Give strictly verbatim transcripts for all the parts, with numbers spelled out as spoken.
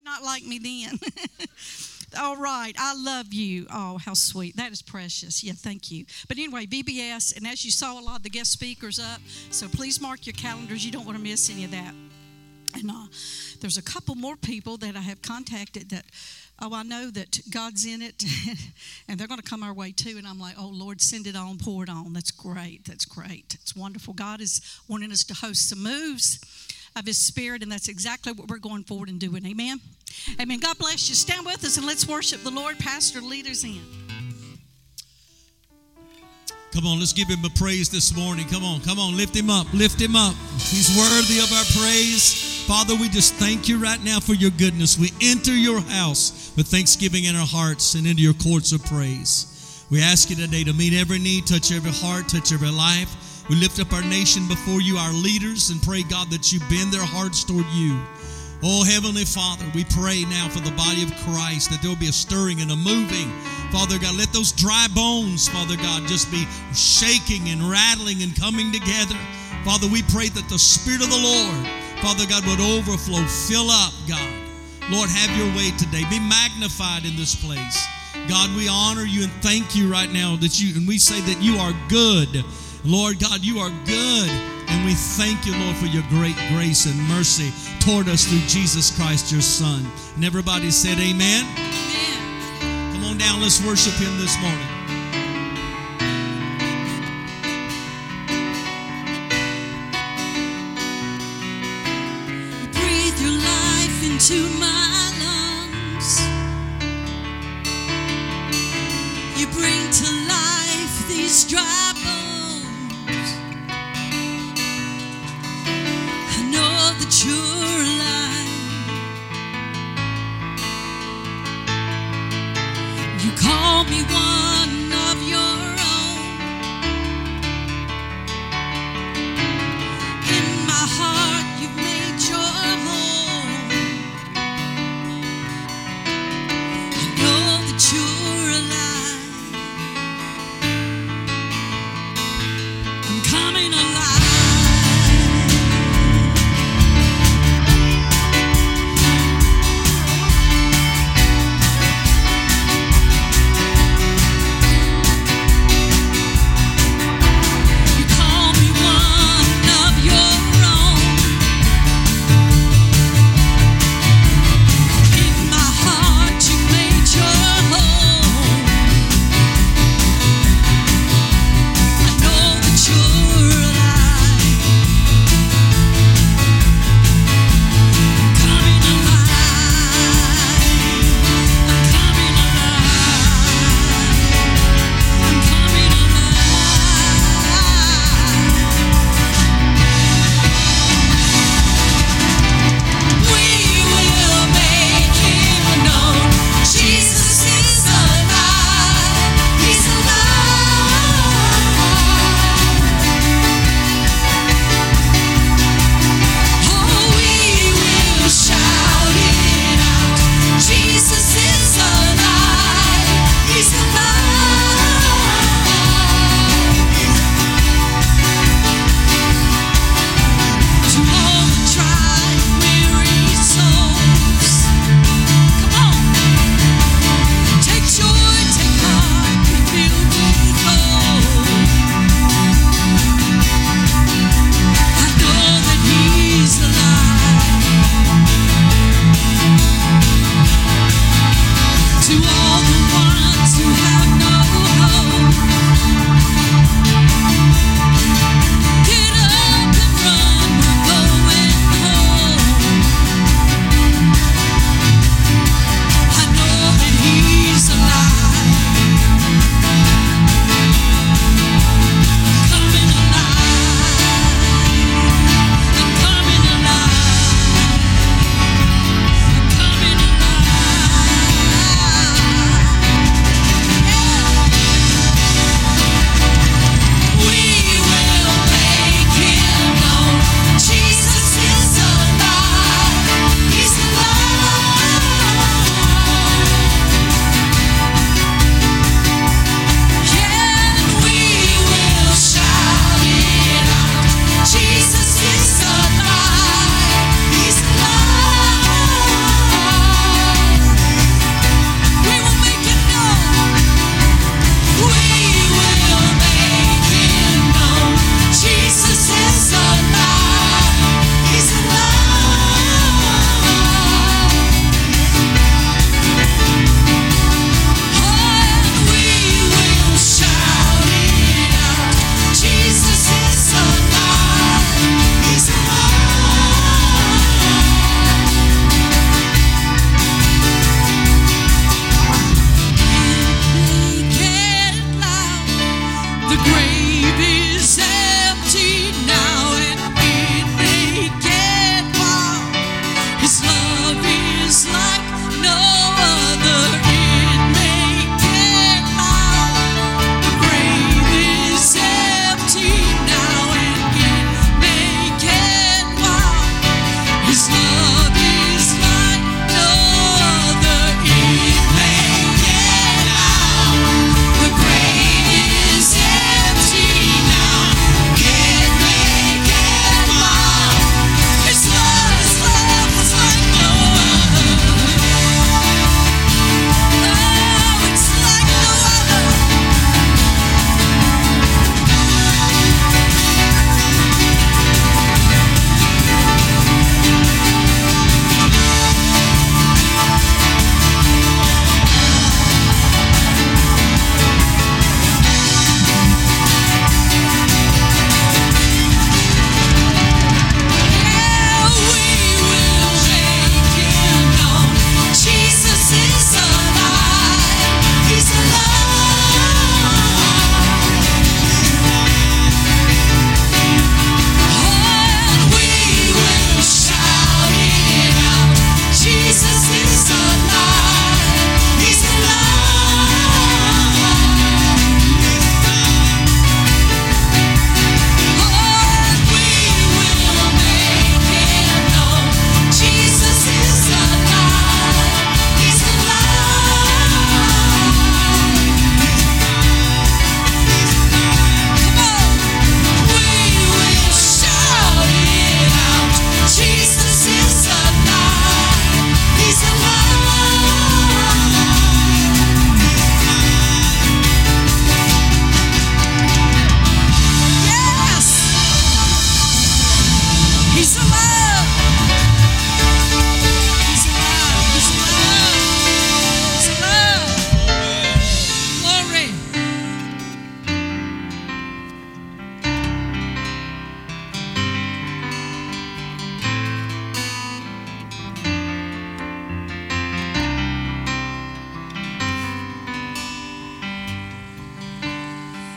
Not like me then. All right. I love you. Oh, how sweet. That is precious. Yeah, thank you. But anyway, V B S, and as you saw, a lot of the guest speakers up, so please mark your calendars. You don't want to miss any of that. And uh, there's a couple more people that I have contacted that, oh, I know that God's in it, and they're going to come our way too. And I'm like, oh, Lord, send it on, pour it on. That's great. That's great. It's wonderful. God is wanting us to host some moves of His Spirit, and that's exactly what we're going forward and doing. Amen. Amen. God bless you. Stand with us and let's worship the Lord. Pastor, lead us in. Come on, let's give Him a praise this morning. Come on, come on, lift Him up, lift Him up. He's worthy of our praise. Father, we just thank You right now for Your goodness. We enter Your house with thanksgiving in our hearts and into Your courts of praise. We ask You today to meet every need, touch every heart, touch every life. We lift up our nation before You, our leaders, and pray, God, that You bend their hearts toward You. Oh, Heavenly Father, we pray now for the body of Christ that there will be a stirring and a moving. Father God, let those dry bones, Father God, just be shaking and rattling and coming together. Father, we pray that the Spirit of the Lord, Father God, would overflow, fill up, God. Lord, have Your way today. Be magnified in this place. God, we honor You and thank You right now that You, and we say that You are good. Lord God, You are good, and we thank You, Lord, for Your great grace and mercy toward us through Jesus Christ, Your Son. And everybody said amen? Amen. Come on down, let's worship Him this morning. You breathe Your life into my lungs. You bring to life these dry bones. That You're alive. You call me one of Your own. In my heart You've made Your home. I know that You're alive. I'm coming alive.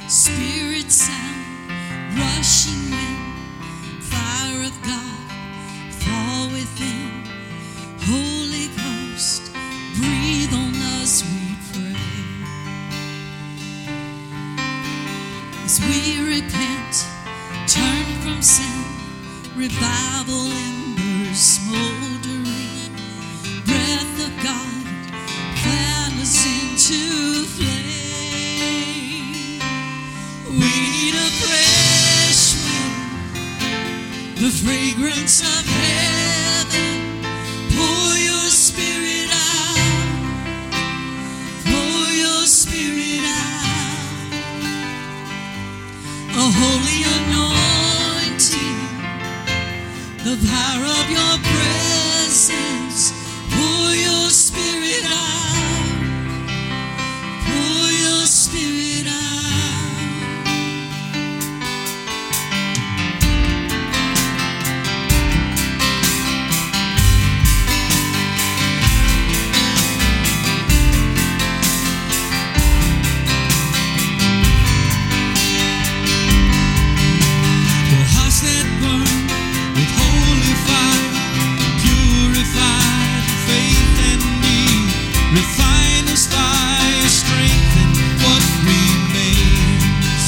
Spirit sound, rushing wind, fire of God, fall within. Holy Ghost, breathe on us, we pray. As we repent, turn from sin, revival embers smoldering, breath of God, fan us into flame. We need a fresh wind, the fragrance of heaven. Pour your spirit out, pour your spirit out. A holy anointing, the power of your presence. Pour your spirit out, pour your spirit out. Refine us by your strength and what remains.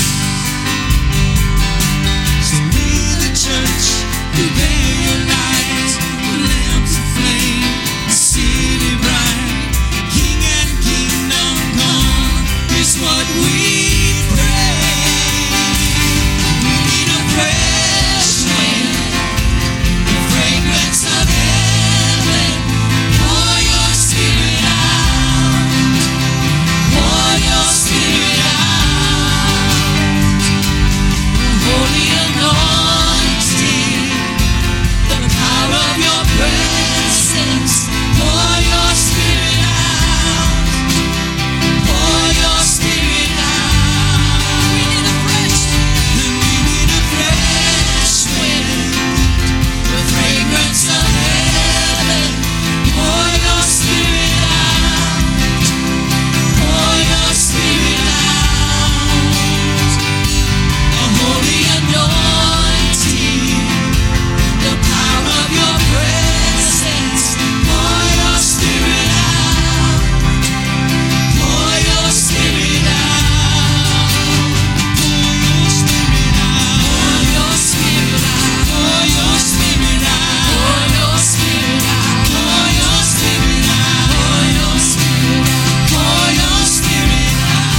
So we the church, we bear your light, lamps of flame, the city bright. King and kingdom come is what we pray. We need a fresh wind, the fragrance of heaven. Pour your spirit out. Pour your spirit out. Holy anointing, the power of your presence. Pour your spirit out. Pour your spirit out. We need a fresh wind. We need a fresh wind, the fragrance of heaven. Pour your spirit out. Pour your spirit out. A holy anointing, the power of your presence. Pour your spirit out. Pour your spirit out. Pour your spirit out. Pour your spirit out. Pour your spirit out. Pour your spirit out. Pour your spirit out. Pour your spirit out. Pour your spirit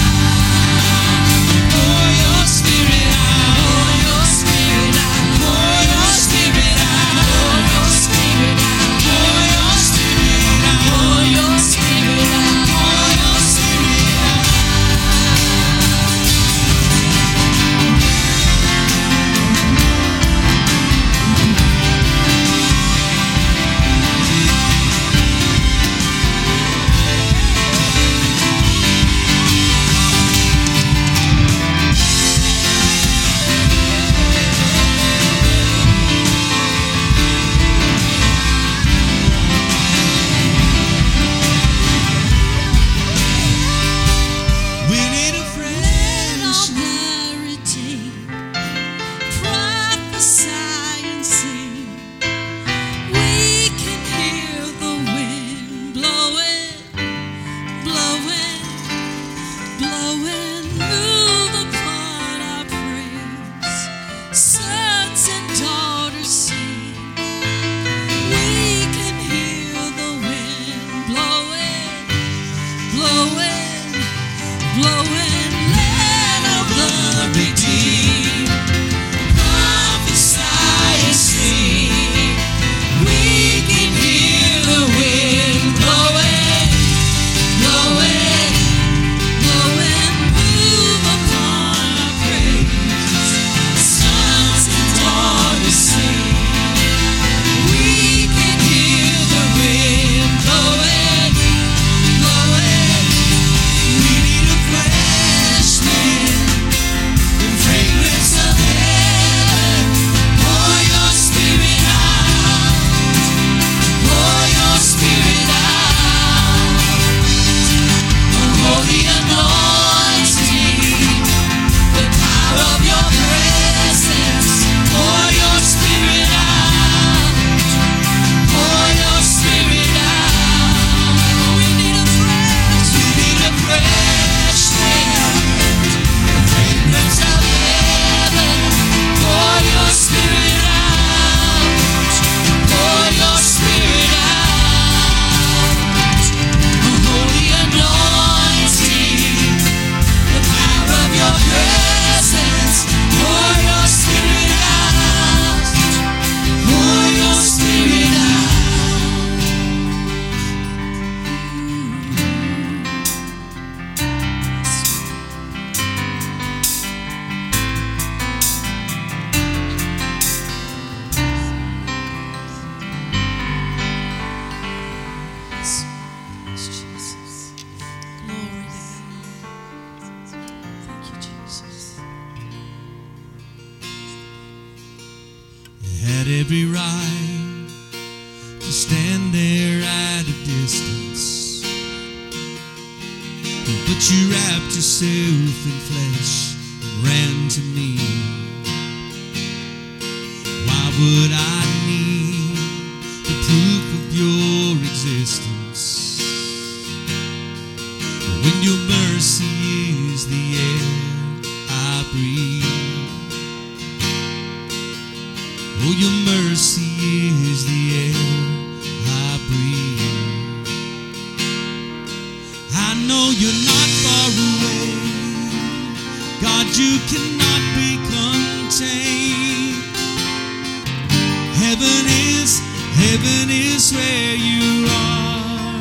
out. Pour your spirit out. Pour your spirit out. Pour your spirit out. Pour your spirit out. Pour your spirit out. Pour your spirit out. Pour your spirit out. We need a fresh Clarity, prophesy and sing. We can hear the wind blowing, blowing, blowing. Move upon our praise. Sons and daughters sing. We can hear the wind blowing, blowing, blowing. Let our blood redeem. Prophesy and sing. We can hear the wind blowing, blowing, blowing. Move upon our praise. Sons and daughters sing. We can hear the wind blowing, blowing. We need a fresh every right to stand there at a distance, but you wrapped yourself in flesh and ran to me. Why would I need the proof of your existence when your mercy is the air I breathe? Oh, your mercy is the air I breathe. I know you're not far away, God, you cannot be contained. Heaven is, heaven is where you are.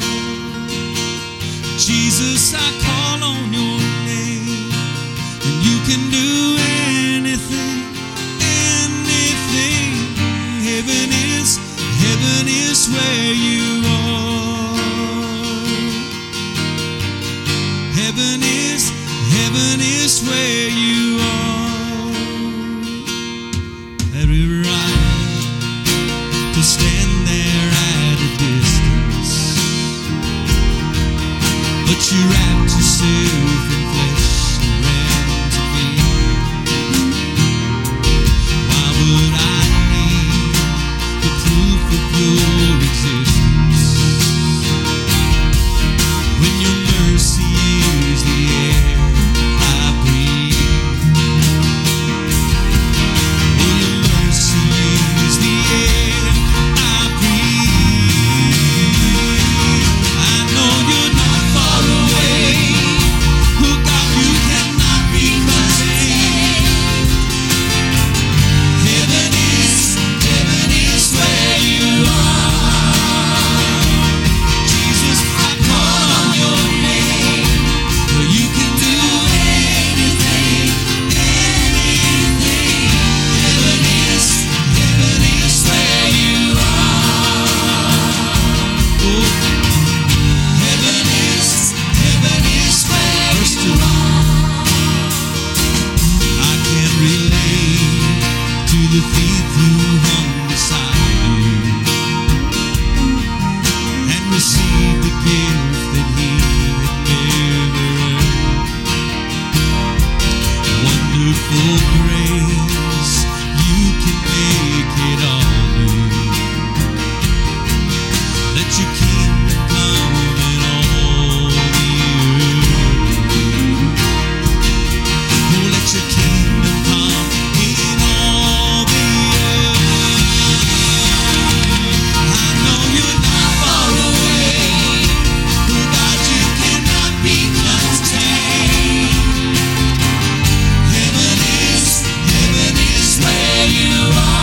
Jesus, I call on your name, and you can do anything, anything. Heaven is, heaven is where you are. Heaven is, heaven is where you are. Every right to stand there at a distance, but you wrapped yourself in flesh and ran to me. Why would I need the proof of your existence when your mercy is the air I breathe? Oh, your mercy is the air I breathe. I know you're not far away. Oh God, you cannot be contained. Heaven is, heaven is where you are. Jesus, I call on your name, for you can do anything, anything. Heaven is, heaven is where you are. Oh, heaven is, heaven is where you are. I can relate to the thief who hung beside you and received the gift that he had never earned. Wonderful grace, you can make it all new. Let your kingdom come in all the earth. Oh, let your kingdom come in all the earth. I know you're not far away. Oh God, you cannot be contained. Heaven is, heaven is where you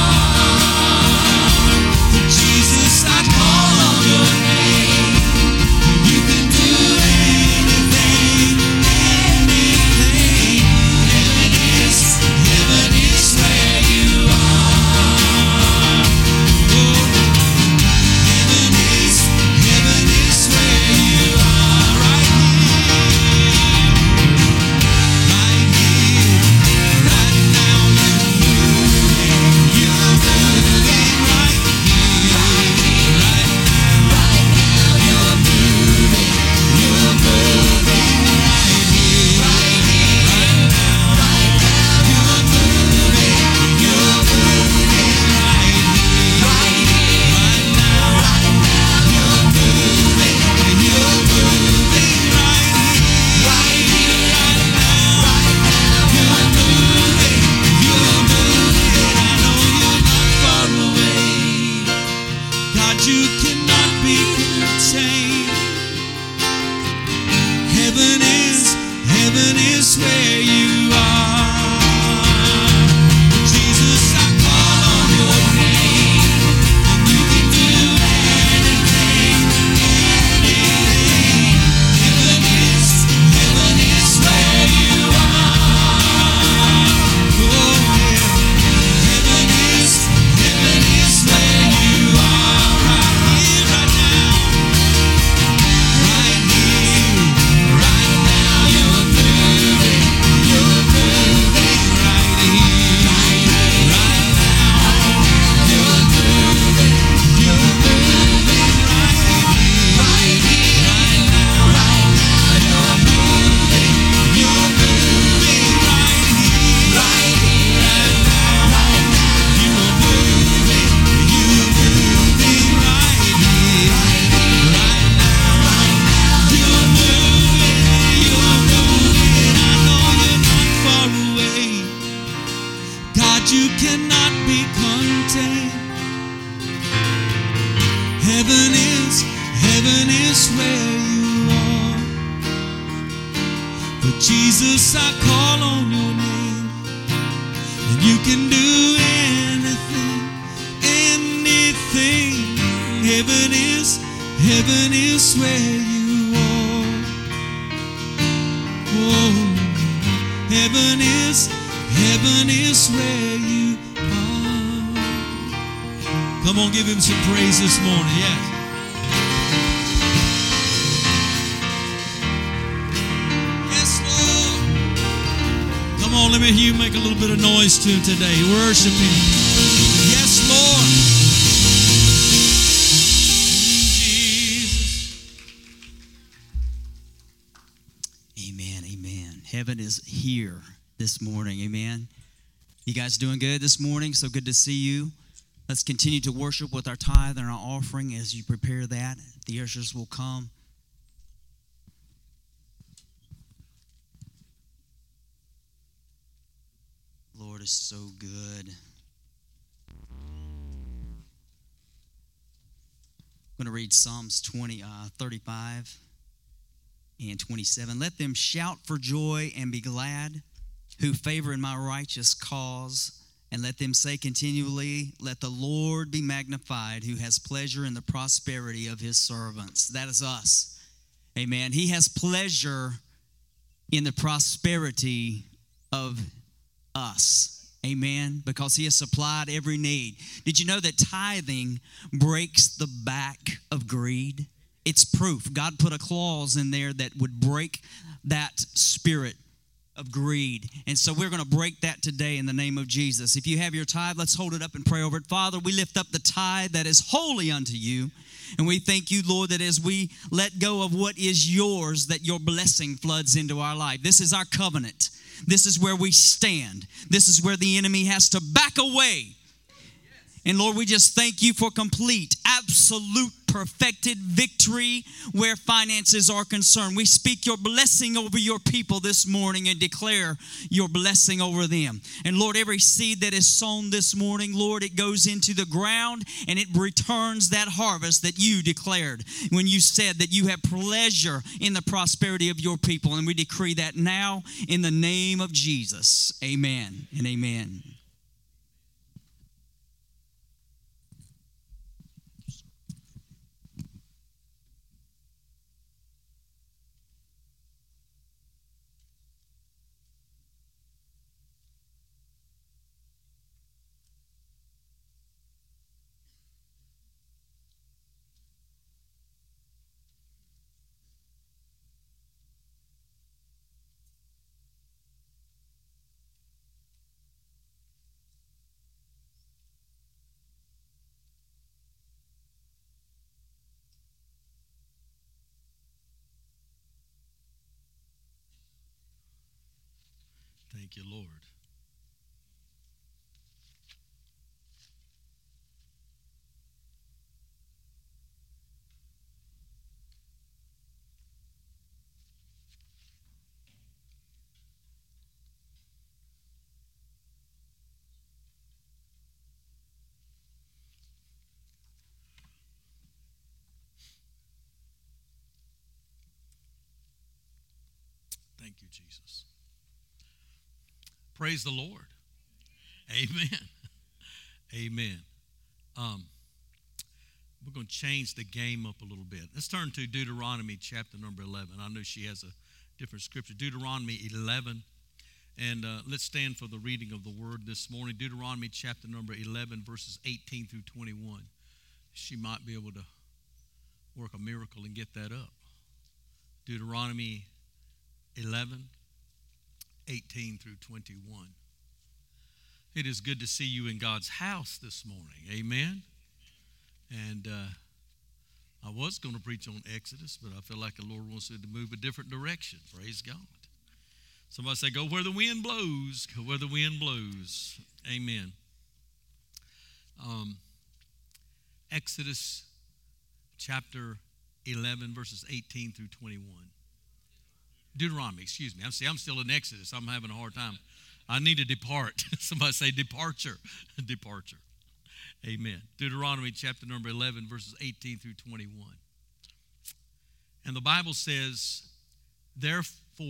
are. Jesus, I call on your name, and you can do anything, anything. Heaven is, heaven is where you are. Oh, heaven is, heaven is where you are. Right here, right here, right now. You're moving, you're moving right here, right now, right now. You're moving, you're moving right here, right here, right now, right now. You're moving, you're moving right here, right here, right now, right now. You're moving, you're moving right here, right here, right now, right now. You're moving, you're moving. I know you're not far away. God, you cannot be contained. Heaven is, heaven is where you are. Jesus, I call on your name, and you can do anything, anything. Heaven is, heaven is where you are. Oh yeah, heaven is, heaven is where you are. Right here, right now, right here, right now. You're moving, Jesus, I call on your name, and you can do anything, anything. Heaven is, heaven is where you are. Oh, heaven is, heaven is where you are. Come on, give him some praise this morning. Yes. Come on, let me hear you make a little bit of noise to him today. Worship him. Yes, Lord. Jesus. Amen, amen. Heaven is here this morning, amen. You guys doing good this morning? So good to see you. Let's continue to worship with our tithe and our offering as you prepare that. The ushers will come. Lord is so good. I'm going to read Psalms twenty, uh, thirty-five and twenty-seven. Let them shout for joy and be glad who favor in my righteous cause, and let them say continually, let the Lord be magnified who has pleasure in the prosperity of his servants. That is us. Amen. He has pleasure in the prosperity of us. Amen. Because he has supplied every need. Did you know that tithing breaks the back of greed? It's proof. God put a clause in there that would break that spirit of greed. And so we're going to break that today in the name of Jesus. If you have your tithe, let's hold it up and pray over it. Father, we lift up the tithe that is holy unto you. And we thank you, Lord, that as we let go of what is yours, that your blessing floods into our life. This is our covenant. This is where we stand. This is where the enemy has to back away. And Lord, we just thank you for complete, absolute, perfected victory where finances are concerned. We speak your blessing over your people this morning and declare your blessing over them. And Lord, every seed that is sown this morning, Lord, it goes into the ground and it returns that harvest that you declared when you said that you have pleasure in the prosperity of your people. And we decree that now in the name of Jesus. Amen and amen. Thank you, Lord. Thank you, Jesus. Praise the Lord. Amen. Amen. Um, we're going to change the game up a little bit. Let's turn to Deuteronomy chapter number eleven. I know she has a different scripture. Deuteronomy eleven. And uh, let's stand for the reading of the word this morning. Deuteronomy chapter number eleven, verses eighteen through twenty-one. She might be able to work a miracle and get that up. Deuteronomy eleven, eighteen through twenty-one. It is good to see you in God's house this morning. Amen. And uh, I was going to preach on Exodus, but I feel like the Lord wants it to move a different direction. Praise God. Somebody say, go where the wind blows. Go where the wind blows. Amen. Um, Exodus chapter eleven, verses eighteen through twenty-one. Deuteronomy, excuse me. I'm, see, I'm still in Exodus. I'm having a hard time. I need to depart. Somebody say departure. Departure. Amen. Deuteronomy chapter number eleven, verses eighteen through twenty-one. And the Bible says, therefore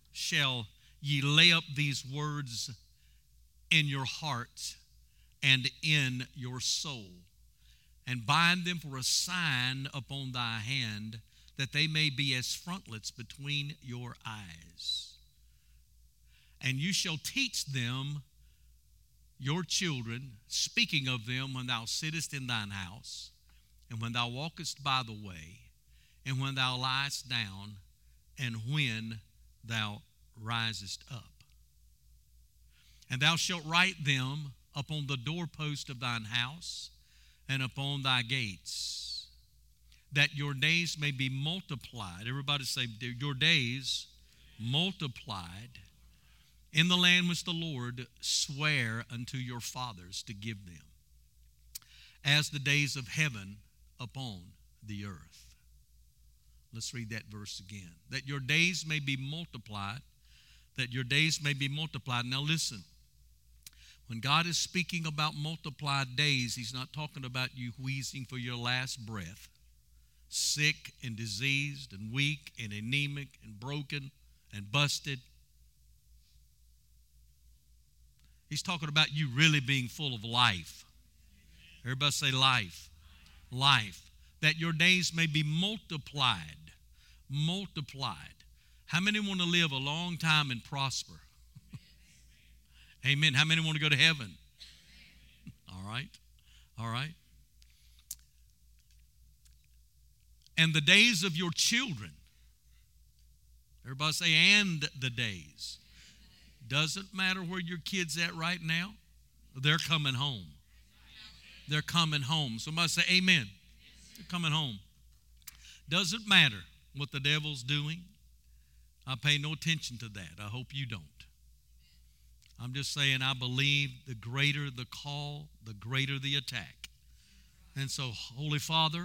shall ye lay up these words in your heart and in your soul, and bind them for a sign upon thy hand, that they may be as frontlets between your eyes. And you shall teach them your children, speaking of them when thou sittest in thine house, and when thou walkest by the way, and when thou liest down, and when thou risest up. And thou shalt write them upon the doorpost of thine house and upon thy gates, that your days may be multiplied. Everybody say, your days multiplied in the land which the Lord sware unto your fathers to give them, as the days of heaven upon the earth. Let's read that verse again. That your days may be multiplied, that your days may be multiplied. Now listen, when God is speaking about multiplied days, he's not talking about you wheezing for your last breath, sick and diseased and weak and anemic and broken and busted. He's talking about you really being full of life. Everybody say life. Life. That your days may be multiplied. Multiplied. How many want to live a long time and prosper? Amen. How many want to go to heaven? All right. All right. And the days of your children. Everybody say, and the days. Doesn't matter where your kid's at right now. They're coming home. They're coming home. Somebody say amen. They're coming home. Doesn't matter what the devil's doing. I pay no attention to that. I hope you don't. I'm just saying I believe the greater the call, the greater the attack. And so, Holy Father,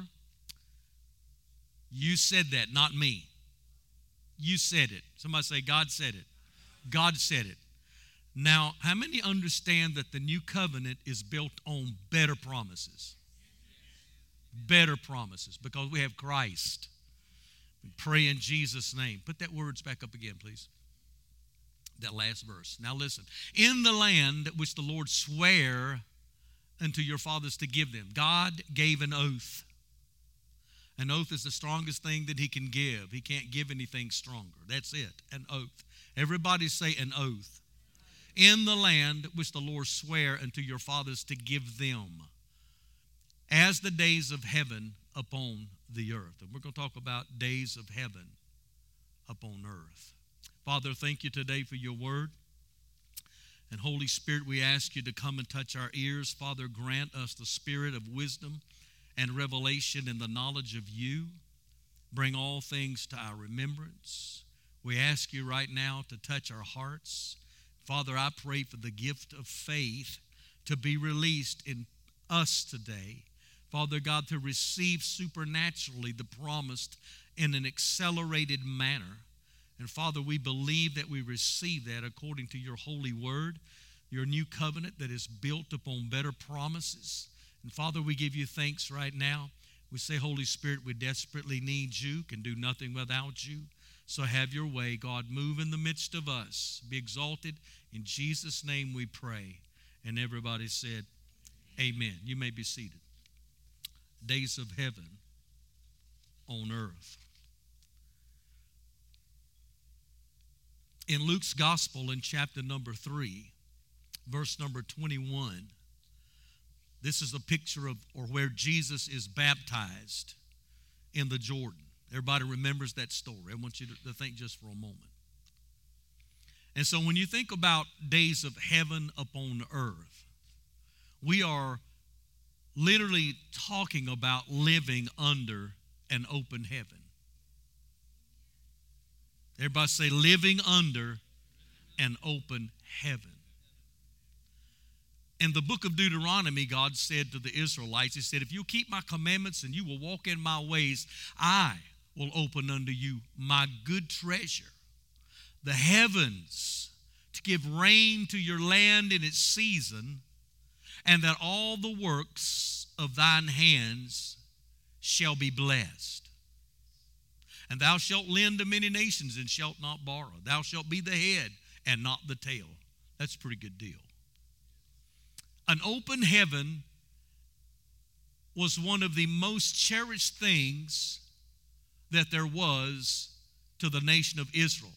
you said that, not me. You said it. Somebody say, God said it. God said it. Now, how many understand that the new covenant is built on better promises? Better promises, because we have Christ. We pray in Jesus' name. Put that words back up again, please. That last verse. Now listen. In the land which the Lord sware unto your fathers to give them, God gave an oath. An oath is the strongest thing that he can give. He can't give anything stronger. That's it, an oath. Everybody say an oath. In the land which the Lord sware unto your fathers to give them, as the days of heaven upon the earth. And we're going to talk about days of heaven upon earth. Father, thank you today for your word. And Holy Spirit, we ask you to come and touch our ears. Father, grant us the spirit of wisdom and revelation in the knowledge of you. Bring all things to our remembrance. We ask you right now to touch our hearts. Father, I pray for the gift of faith to be released in us today. Father God, to receive supernaturally the promised in an accelerated manner. And Father, we believe that we receive that according to your holy word, your new covenant that is built upon better promises. And Father, we give you thanks right now. We say, Holy Spirit, we desperately need you, can do nothing without you. So have your way, God. Move in the midst of us. Be exalted. In Jesus' name we pray. And everybody said, amen. You may be seated. Days of heaven on earth. In Luke's gospel in chapter number three, verse number twenty-one, this is a picture of or where Jesus is baptized in the Jordan. Everybody remembers that story. I want you to think just for a moment. And so when you think about days of heaven upon earth, we are literally talking about living under an open heaven. Everybody say, living under an open heaven. In the book of Deuteronomy, God said to the Israelites, he said, if you keep my commandments and you will walk in my ways, I will open unto you my good treasure, the heavens, to give rain to your land in its season, and that all the works of thine hands shall be blessed. And thou shalt lend to many nations and shalt not borrow. Thou shalt be the head and not the tail. That's a pretty good deal. An open heaven was one of the most cherished things that there was to the nation of Israel.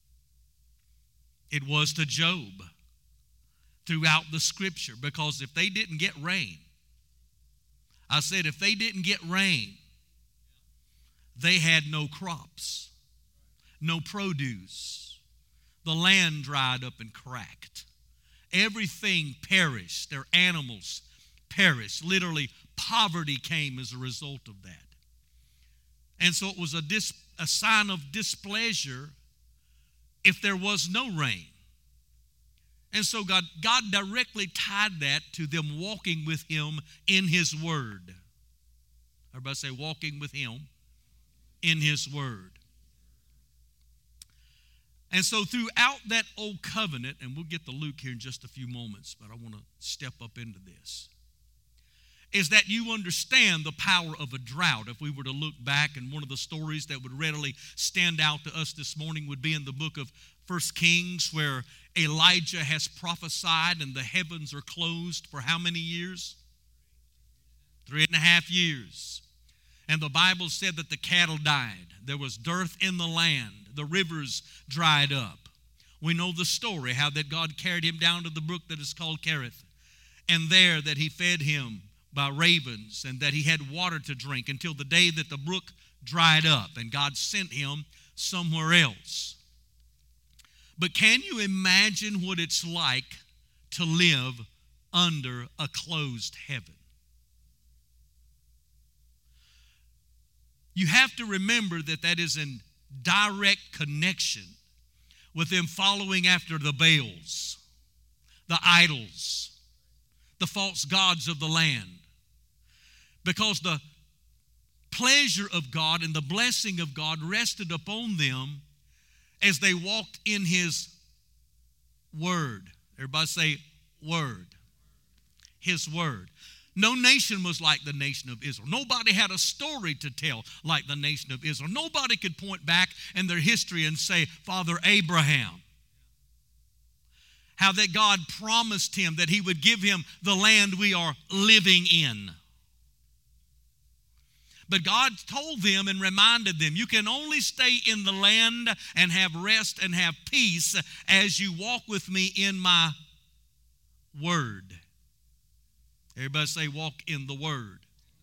It was to Job throughout the scripture, because if they didn't get rain, I said if they didn't get rain, they had no crops, no produce. The land dried up and cracked. Everything perished. Their animals perished. Literally, poverty came as a result of that. And so it was a, dis, a sign of displeasure if there was no rain. And so God, God directly tied that to them walking with Him in His Word. Everybody say, walking with Him in His Word. And so throughout that old covenant, and we'll get to Luke here in just a few moments, but I want to step up into this, is that you understand the power of a drought. If we were to look back, and one of the stories that would readily stand out to us this morning would be in the book of First Kings, where Elijah has prophesied and the heavens are closed for how many years? Three and a half years. And the Bible said that the cattle died. There was dearth in the land. The rivers dried up. We know the story, how that God carried him down to the brook that is called Kerith. And there that He fed him by ravens, and that he had water to drink until the day that the brook dried up and God sent him somewhere else. But can you imagine what it's like to live under a closed heaven? You have to remember that that is in direct connection with them following after the Baals, the idols, the false gods of the land. Because the pleasure of God and the blessing of God rested upon them as they walked in His Word. Everybody say, Word. His Word. No nation was like the nation of Israel. Nobody had a story to tell like the nation of Israel. Nobody could point back in their history and say, Father Abraham, how that God promised him that He would give him the land we are living in. But God told them and reminded them, you can only stay in the land and have rest and have peace as you walk with me in my Word. Everybody say, walk in the Word.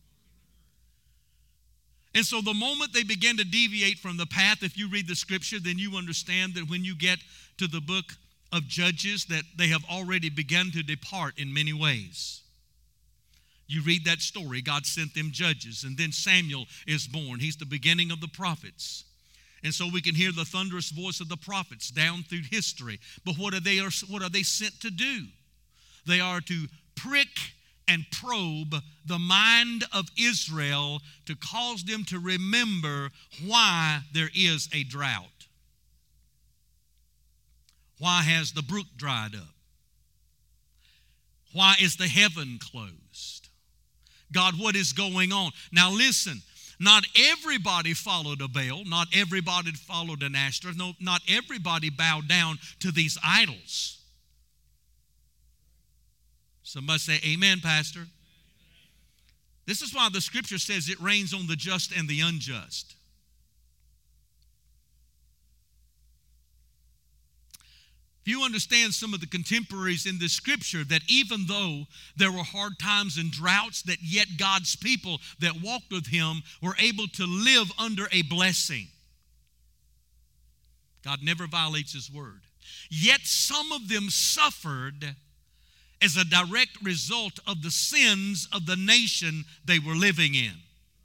And so the moment they begin to deviate from the path, if you read the scripture, then you understand that when you get to the book of Judges, that they have already begun to depart in many ways. You read that story, God sent them judges, and then Samuel is born. He's the beginning of the prophets. And so we can hear the thunderous voice of the prophets down through history. But what are they, what are they sent to do? They are to prick and probe the mind of Israel to cause them to remember why there is a drought. Why has the brook dried up? Why is the heaven closed? God, what is going on? Now listen, not everybody followed a Baal. Not everybody followed an Ashtoreth. No, not everybody bowed down to these idols. Somebody say, amen, Pastor. This is why the scripture says it rains on the just and the unjust. If you understand some of the contemporaries in this scripture, that even though there were hard times and droughts, that yet God's people that walked with Him were able to live under a blessing. God never violates His word. Yet some of them suffered as a direct result of the sins of the nation they were living in.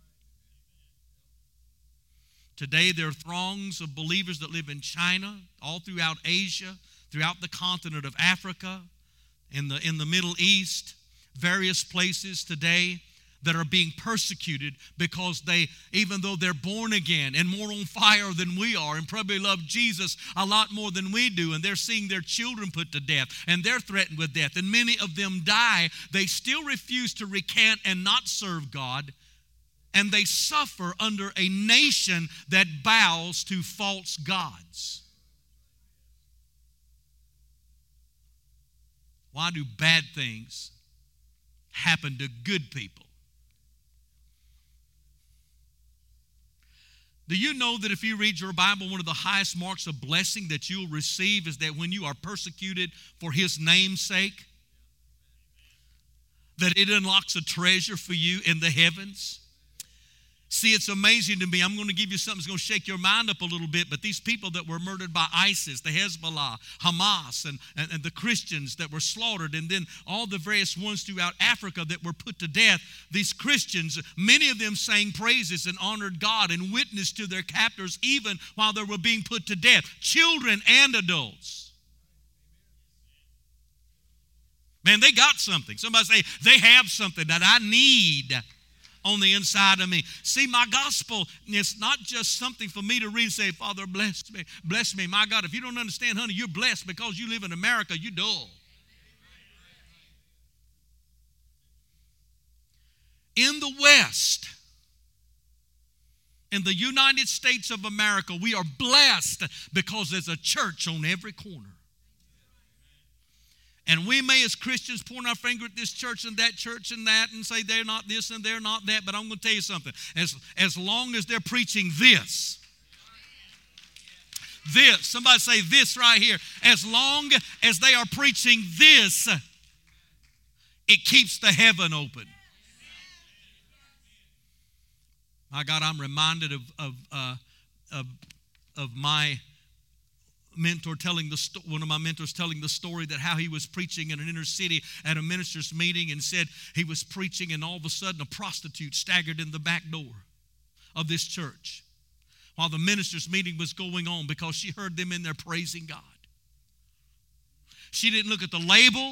Today there are throngs of believers that live in China, all throughout Asia, throughout the continent of Africa, in the, in the Middle East, various places today that are being persecuted because they, even though they're born again and more on fire than we are and probably love Jesus a lot more than we do, and they're seeing their children put to death and they're threatened with death and many of them die, they still refuse to recant and not serve God and they suffer under a nation that bows to false gods. Why do bad things happen to good people? Do you know that if you read your Bible, one of the highest marks of blessing that you'll receive is that when you are persecuted for His name's sake, that it unlocks a treasure for you in the heavens? See, it's amazing to me. I'm going to give you something that's going to shake your mind up a little bit, but these people that were murdered by ISIS, the Hezbollah, Hamas, and, and, and the Christians that were slaughtered, and then all the various ones throughout Africa that were put to death, these Christians, many of them sang praises and honored God and witnessed to their captors even while they were being put to death, children and adults. Man, they got something. Somebody say, they have something that I need on the inside of me. See, my gospel is not just something for me to read and say, Father, bless me, bless me. My God, if you don't understand, honey, you're blessed because you live in America, you're dull. In the West, in the United States of America, we are blessed because there's a church on every corner. And we may, as Christians, point our finger at this church and that church and that and say they're not this and they're not that. But I'm going to tell you something. As, as long as they're preaching this, this, somebody say this right here. As long as they are preaching this, it keeps the heaven open. My God, I'm reminded of, of, uh, of, of my mentor telling the sto- one of my mentors telling the story that how he was preaching in an inner city at a minister's meeting, and said he was preaching and all of a sudden a prostitute staggered in the back door of this church while the minister's meeting was going on because she heard them in there praising God. She didn't look at the label.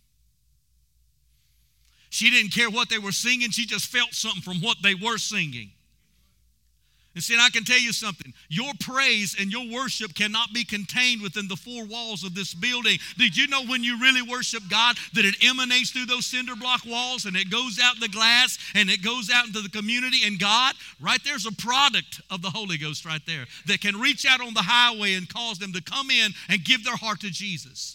She didn't care what they were singing. She just felt something from what they were singing. And see, and I can tell you something. Your praise and your worship cannot be contained within the four walls of this building. Did you know when you really worship God that it emanates through those cinder block walls and it goes out the glass and it goes out into the community? And God, right there's a product of the Holy Ghost right there that can reach out on the highway and cause them to come in and give their heart to Jesus.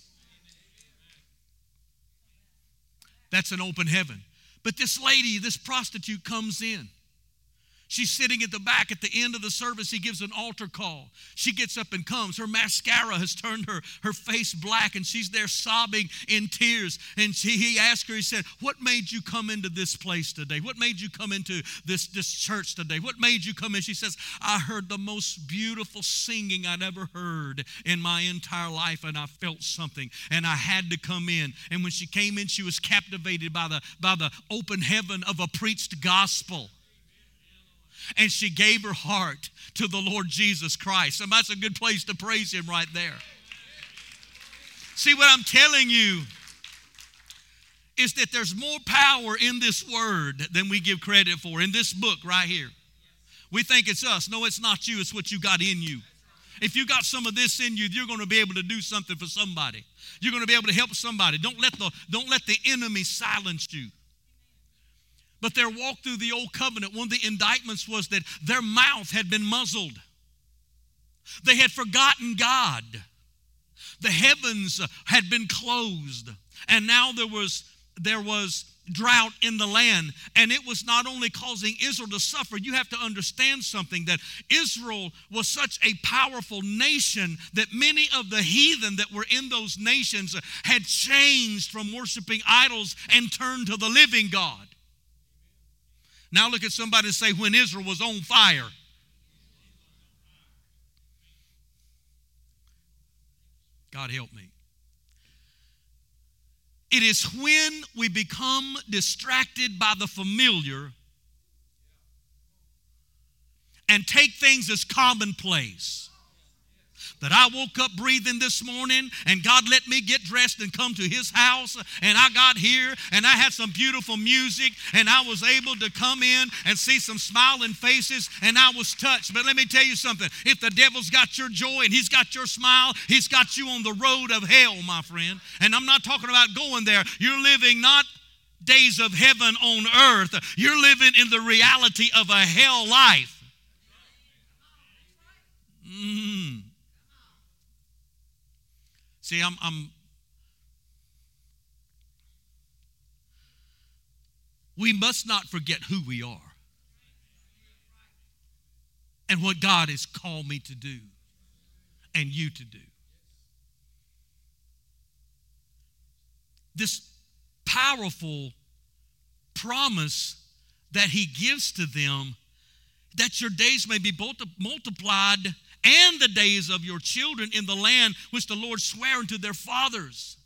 That's an open heaven. But this lady, this prostitute comes in. She's sitting at the back at the end of the service. He gives an altar call. She gets up and comes. Her mascara has turned her, her face black, and she's there sobbing in tears. And she, he asked her, he said, what made you come into this place today? What made you come into this, this church today? What made you come in? She says, I heard the most beautiful singing I'd ever heard in my entire life, and I felt something, and I had to come in. And when she came in, she was captivated by the, by the open heaven of a preached gospel. And she gave her heart to the Lord Jesus Christ. And that's a good place to praise Him right there. See, what I'm telling you is that there's more power in this word than we give credit for, in this book right here. We think it's us. No, it's not you. It's what you got in you. If you got some of this in you, you're going to be able to do something for somebody. You're going to be able to help somebody. Don't let the, don't let the enemy silence you. But their walk through the old covenant, one of the indictments was that their mouth had been muzzled. They had forgotten God. The heavens had been closed. And now there was, there was drought in the land. And it was not only causing Israel to suffer. You have to understand something, that Israel was such a powerful nation that many of the heathen that were in those nations had changed from worshiping idols and turned to the living God. Now look at somebody and say, when Israel was on fire. God help me. It is when we become distracted by the familiar and take things as commonplace. That I woke up breathing this morning and God let me get dressed and come to His house, and I got here and I had some beautiful music and I was able to come in and see some smiling faces and I was touched. But let me tell you something. If the devil's got your joy and he's got your smile, he's got you on the road of hell, my friend. And I'm not talking about going there. You're living not days of heaven on earth. You're living in the reality of a hell life. Mm. See, I'm, I'm we must not forget who we are and what God has called me to do and you to do. This powerful promise that he gives to them, that your days may be both multiplied and the days of your children in the land which the Lord sware unto their fathers.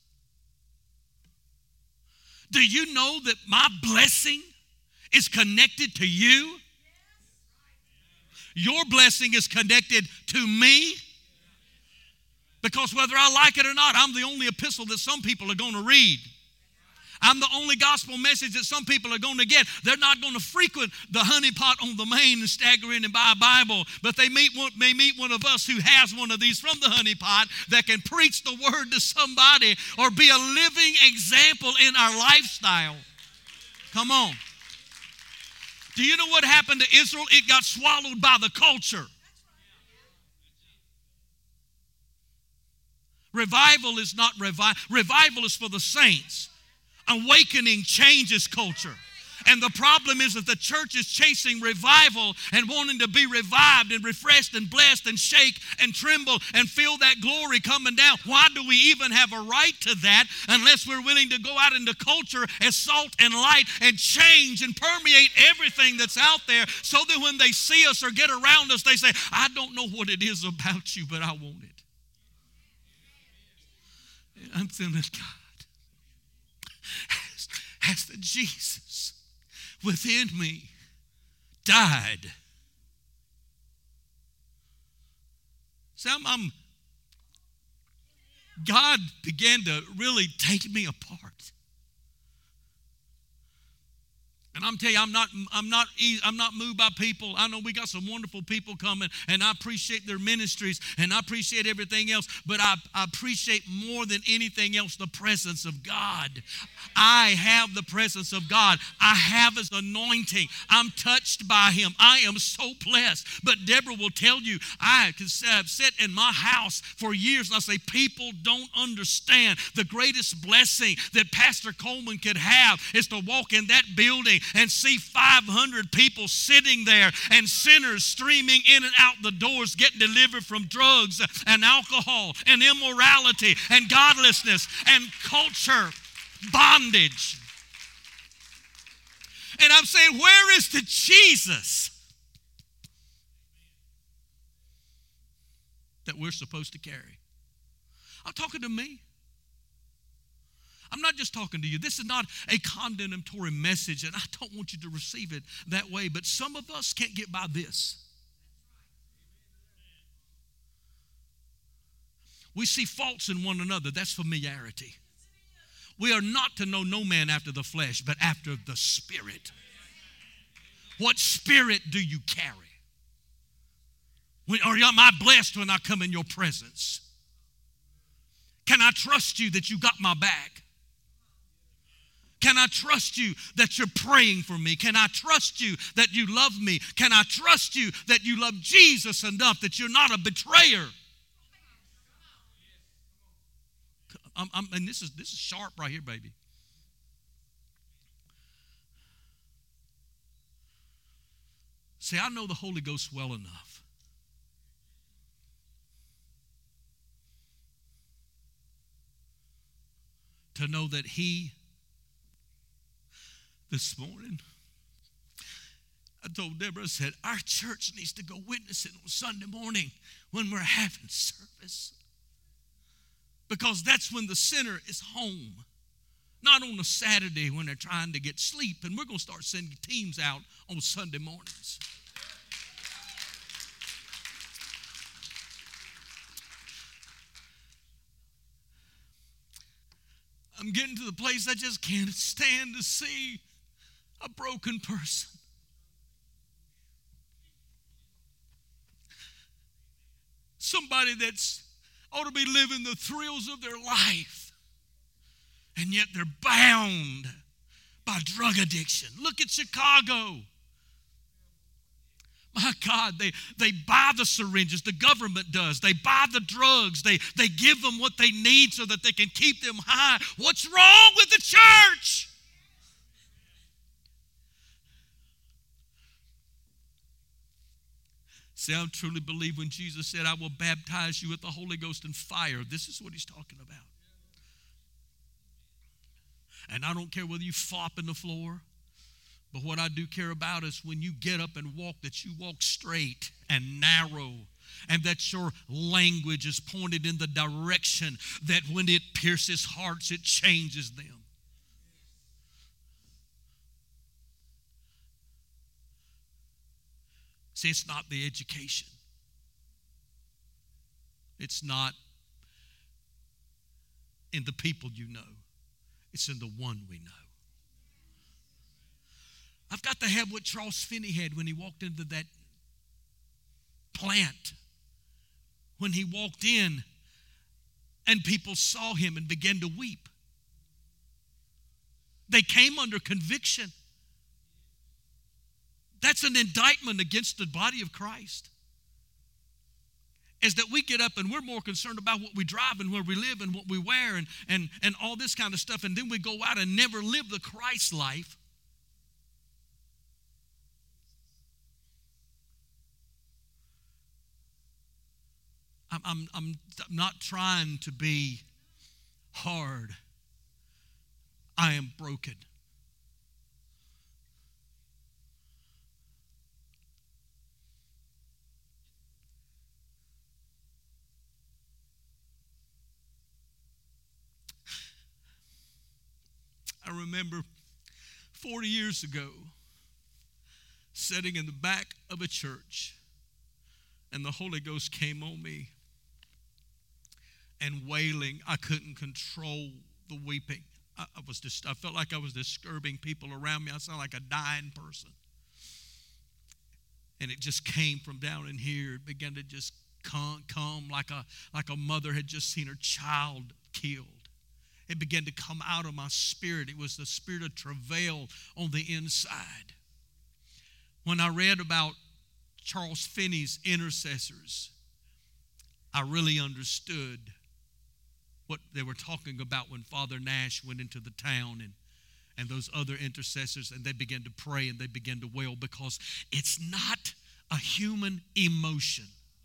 Do you know that my blessing is connected to you? Your blessing is connected to me. Because whether I like it or not, I'm the only epistle that some people are going to read. I'm the only gospel message that some people are going to get. They're not going to frequent the honeypot on the main and stagger in and buy a Bible, but they meet one, may meet one of us who has one of these from the honeypot that can preach the word to somebody or be a living example in our lifestyle. Come on. Do you know what happened to Israel? It got swallowed by the culture. Revival is not revival. Revival is for the saints. Awakening changes culture. And the problem is that the church is chasing revival and wanting to be revived and refreshed and blessed and shake and tremble and feel that glory coming down. Why do we even have a right to that unless we're willing to go out into culture as salt and light and change and permeate everything that's out there so that when they see us or get around us, they say, I don't know what it is about you, but I want it. I'm saying that God has, has the Jesus within me died. So I'm, I'm, God began to really take me apart. And I'm telling you, I'm not, I'm not, I'm not moved by people. I know we got some wonderful people coming, and I appreciate their ministries, and I appreciate everything else. But I, I appreciate more than anything else the presence of God. I have the presence of God. I have His anointing. I'm touched by Him. I am so blessed. But Deborah will tell you, I have sat in my house for years, and I say, people don't understand the greatest blessing that Pastor Coleman could have is to walk in that building and see five hundred people sitting there and sinners streaming in and out the doors getting delivered from drugs and alcohol and immorality and godlessness and culture bondage. And I'm saying, where is the Jesus that we're supposed to carry? I'm talking to me. I'm not just talking to you. This is not a condemnatory message, and I don't want you to receive it that way, but some of us can't get by this. We see faults in one another. That's familiarity. We are not to know no man after the flesh, but after the Spirit. What spirit do you carry? When, or am I blessed when I come in your presence? Can I trust you that you got my back? Can I trust you that you're praying for me? Can I trust you that you love me? Can I trust you that you love Jesus enough that you're not a betrayer? I'm, I'm, and this is, this is sharp right here, baby. See, I know the Holy Ghost well enough to know that He, this morning, I told Deborah, I said, our church needs to go witnessing on Sunday morning when we're having service. Because that's when the sinner is home. Not on a Saturday when they're trying to get sleep. And we're going to start sending teams out on Sunday mornings. I'm getting to the place I just can't stand to see a broken person. Somebody that's ought to be living the thrills of their life, and yet they're bound by drug addiction. Look at Chicago. My God, they, they buy the syringes. The government does. They buy the drugs. They, they give them what they need so that they can keep them high. What's wrong with the church? See, I truly believe when Jesus said, I will baptize you with the Holy Ghost and fire, this is what he's talking about. And I don't care whether you flop in the floor, but what I do care about is when you get up and walk, that you walk straight and narrow, and that your language is pointed in the direction that when it pierces hearts, it changes them. See, it's not the education. It's not in the people you know. It's in the one we know. I've got to have what Charles Finney had when he walked into that plant. When he walked in and people saw him and began to weep. They came under conviction. That's an indictment against the body of Christ. Is that we get up and we're more concerned about what we drive and where we live and what we wear and, and, and all this kind of stuff. And then we go out and never live the Christ life. I'm, I'm, I'm not trying to be hard. I am broken. I remember forty years ago sitting in the back of a church, and the Holy Ghost came on me and wailing. I couldn't control the weeping. I, I was just, I felt like I was disturbing people around me. I sounded like a dying person. And it just came from down in here. It began to just come, come like a like a mother had just seen her child killed. It began to come out of my spirit. It was the spirit of travail on the inside. When I read about Charles Finney's intercessors, I really understood what they were talking about when Father Nash went into the town and, and those other intercessors, and they began to pray and they began to wail, because it's not a human emotion.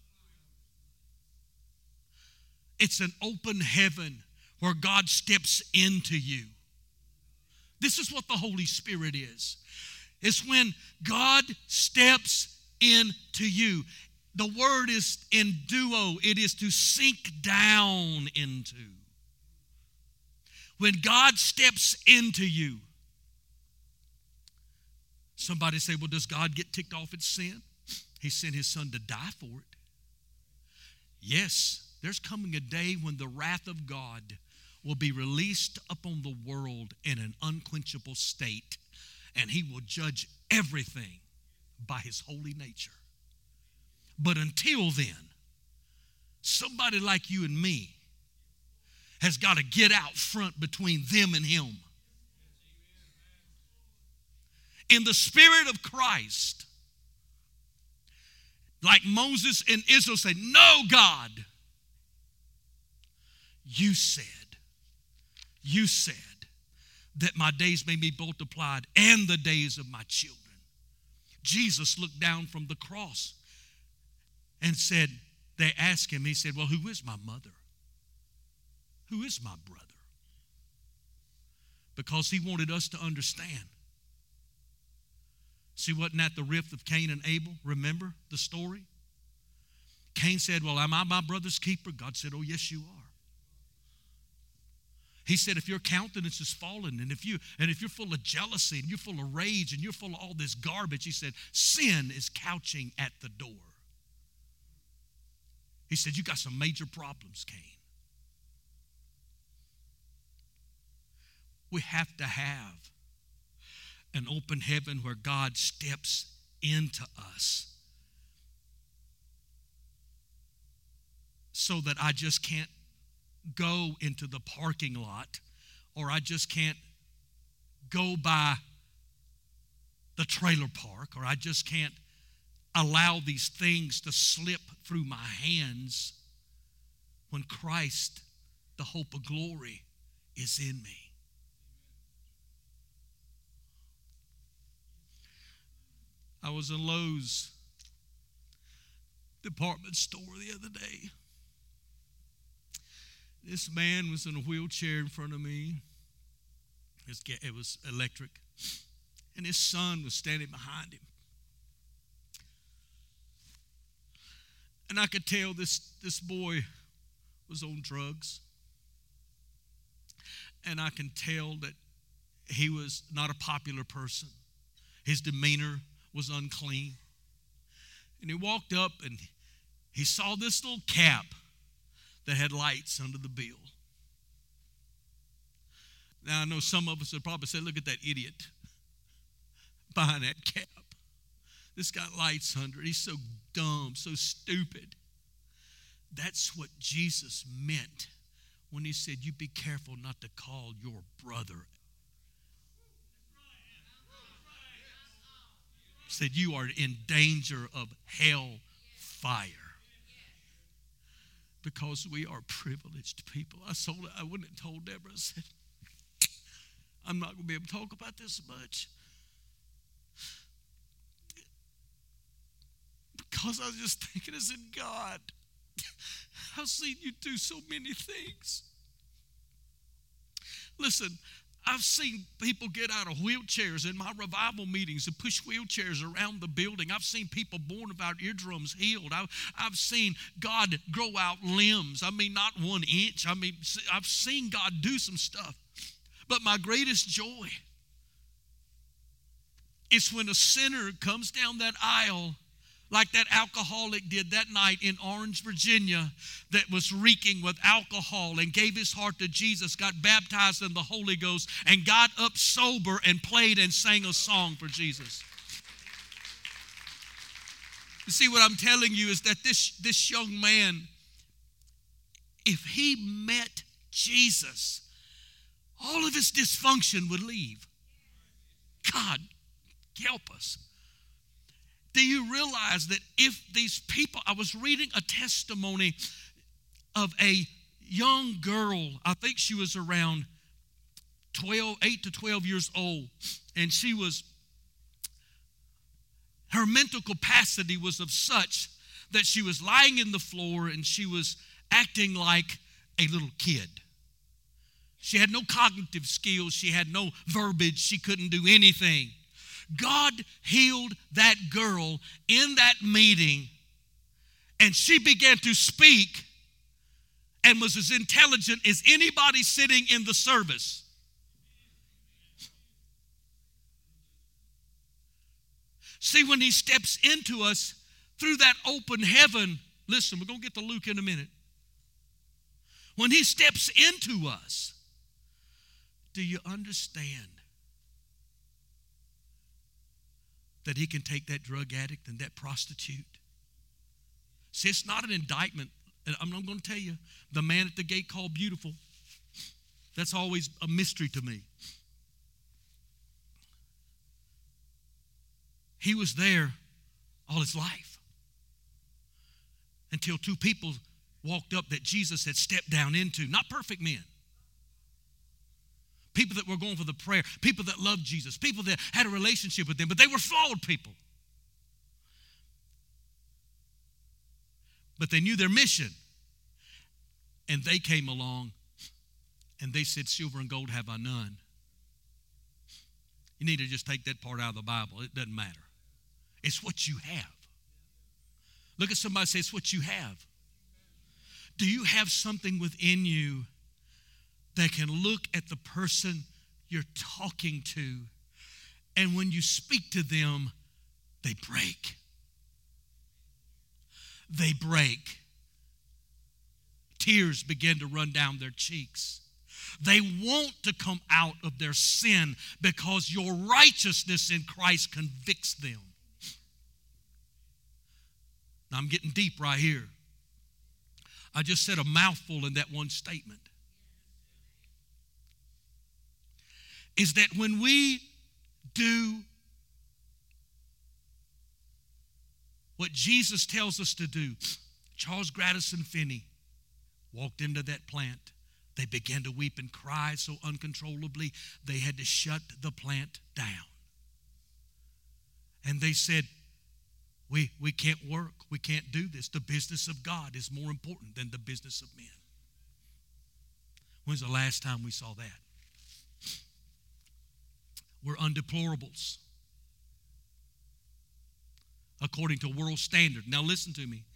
It's an open heaven where God steps into you. This is what the Holy Spirit is. It's when God steps into you. The word is enduo. It is to sink down into. When God steps into you. Somebody say, well, does God get ticked off at sin? He sent his son to die for it. Yes, there's coming a day when the wrath of God will be released upon the world in an unquenchable state, and he will judge everything by his holy nature. But until then, somebody like you and me has got to get out front between them and him. In the spirit of Christ, like Moses and Israel said, no, God, you said, you said that my days may be multiplied and the days of my children. Jesus looked down from the cross and said, they asked him, he said, well, who is my mother? Who is my brother? Because he wanted us to understand. See, wasn't that the rift of Cain and Abel? Remember the story? Cain said, well, am I my brother's keeper? God said, oh, yes, you are. He said, if your countenance is fallen, and if you and if you're full of jealousy, and you're full of rage, and you're full of all this garbage, he said, sin is couching at the door. He said, you got some major problems, Cain. We have to have an open heaven where God steps into us, so that I just can't go into the parking lot, or I just can't go by the trailer park, or I just can't allow these things to slip through my hands when Christ, the hope of glory, is in me. I was in Lowe's department store the other day. This man was in a wheelchair in front of me. It was electric. And his son was standing behind him. And I could tell this, this boy was on drugs. And I can tell that he was not a popular person. His demeanor was unclean. And he walked up and he saw this little cap that had lights under the bill. Now, I know some of us would probably say, look at that idiot behind that cap. This got lights under it. He's so dumb, so stupid. That's what Jesus meant when he said, you be careful not to call your brother. He said, you are in danger of hell fire. Because we are privileged people. I told, I went and told Deborah, I said, I'm not going to be able to talk about this much. Because I was just thinking, I said, God, I've seen you do so many things. Listen, I've seen people get out of wheelchairs in my revival meetings and push wheelchairs around the building. I've seen people born without eardrums healed. I've, I've seen God grow out limbs. I mean, not one inch. I mean, I've seen God do some stuff. But my greatest joy is when a sinner comes down that aisle like that alcoholic did that night in Orange, Virginia, that was reeking with alcohol and gave his heart to Jesus, got baptized in the Holy Ghost, and got up sober and played and sang a song for Jesus. You see, what I'm telling you is that this, this young man, if he met Jesus, all of his dysfunction would leave. God, help us. Do you realize that if these people, I was reading a testimony of a young girl, I think she was around twelve, eight to twelve years old, and she was, her mental capacity was of such that she was lying in the floor and she was acting like a little kid. She had no cognitive skills, she had no verbiage, she couldn't do anything. God healed that girl in that meeting, and she began to speak and was as intelligent as anybody sitting in the service. See, when he steps into us through that open heaven, listen, we're going to get to Luke in a minute. When he steps into us, do you understand that he can take that drug addict and that prostitute? See, it's not an indictment. I'm not going to tell you, the man at the gate called beautiful, that's always a mystery to me. He was there all his life until two people walked up that Jesus had stepped down into. Not perfect men. People that were going for the prayer. People that loved Jesus. People that had a relationship with him. But they were flawed people. But they knew their mission. And they came along and they said, silver and gold have I none. You need to just take that part out of the Bible. It doesn't matter. It's what you have. Look at somebody and say, it's what you have. Do you have something within you that can look at the person you're talking to, and when you speak to them, they break? They break. Tears begin to run down their cheeks. They want to come out of their sin because your righteousness in Christ convicts them. Now, I'm getting deep right here. I just said a mouthful in that one statement. is that when we do what Jesus tells us to do, Charles Grandison Finney walked into that plant. They began to weep and cry so uncontrollably, they had to shut the plant down. And they said, we, we can't work. We can't do this. The business of God is more important than the business of men. When's the last time we saw that? We're undeplorables according to world standard. Now listen to me.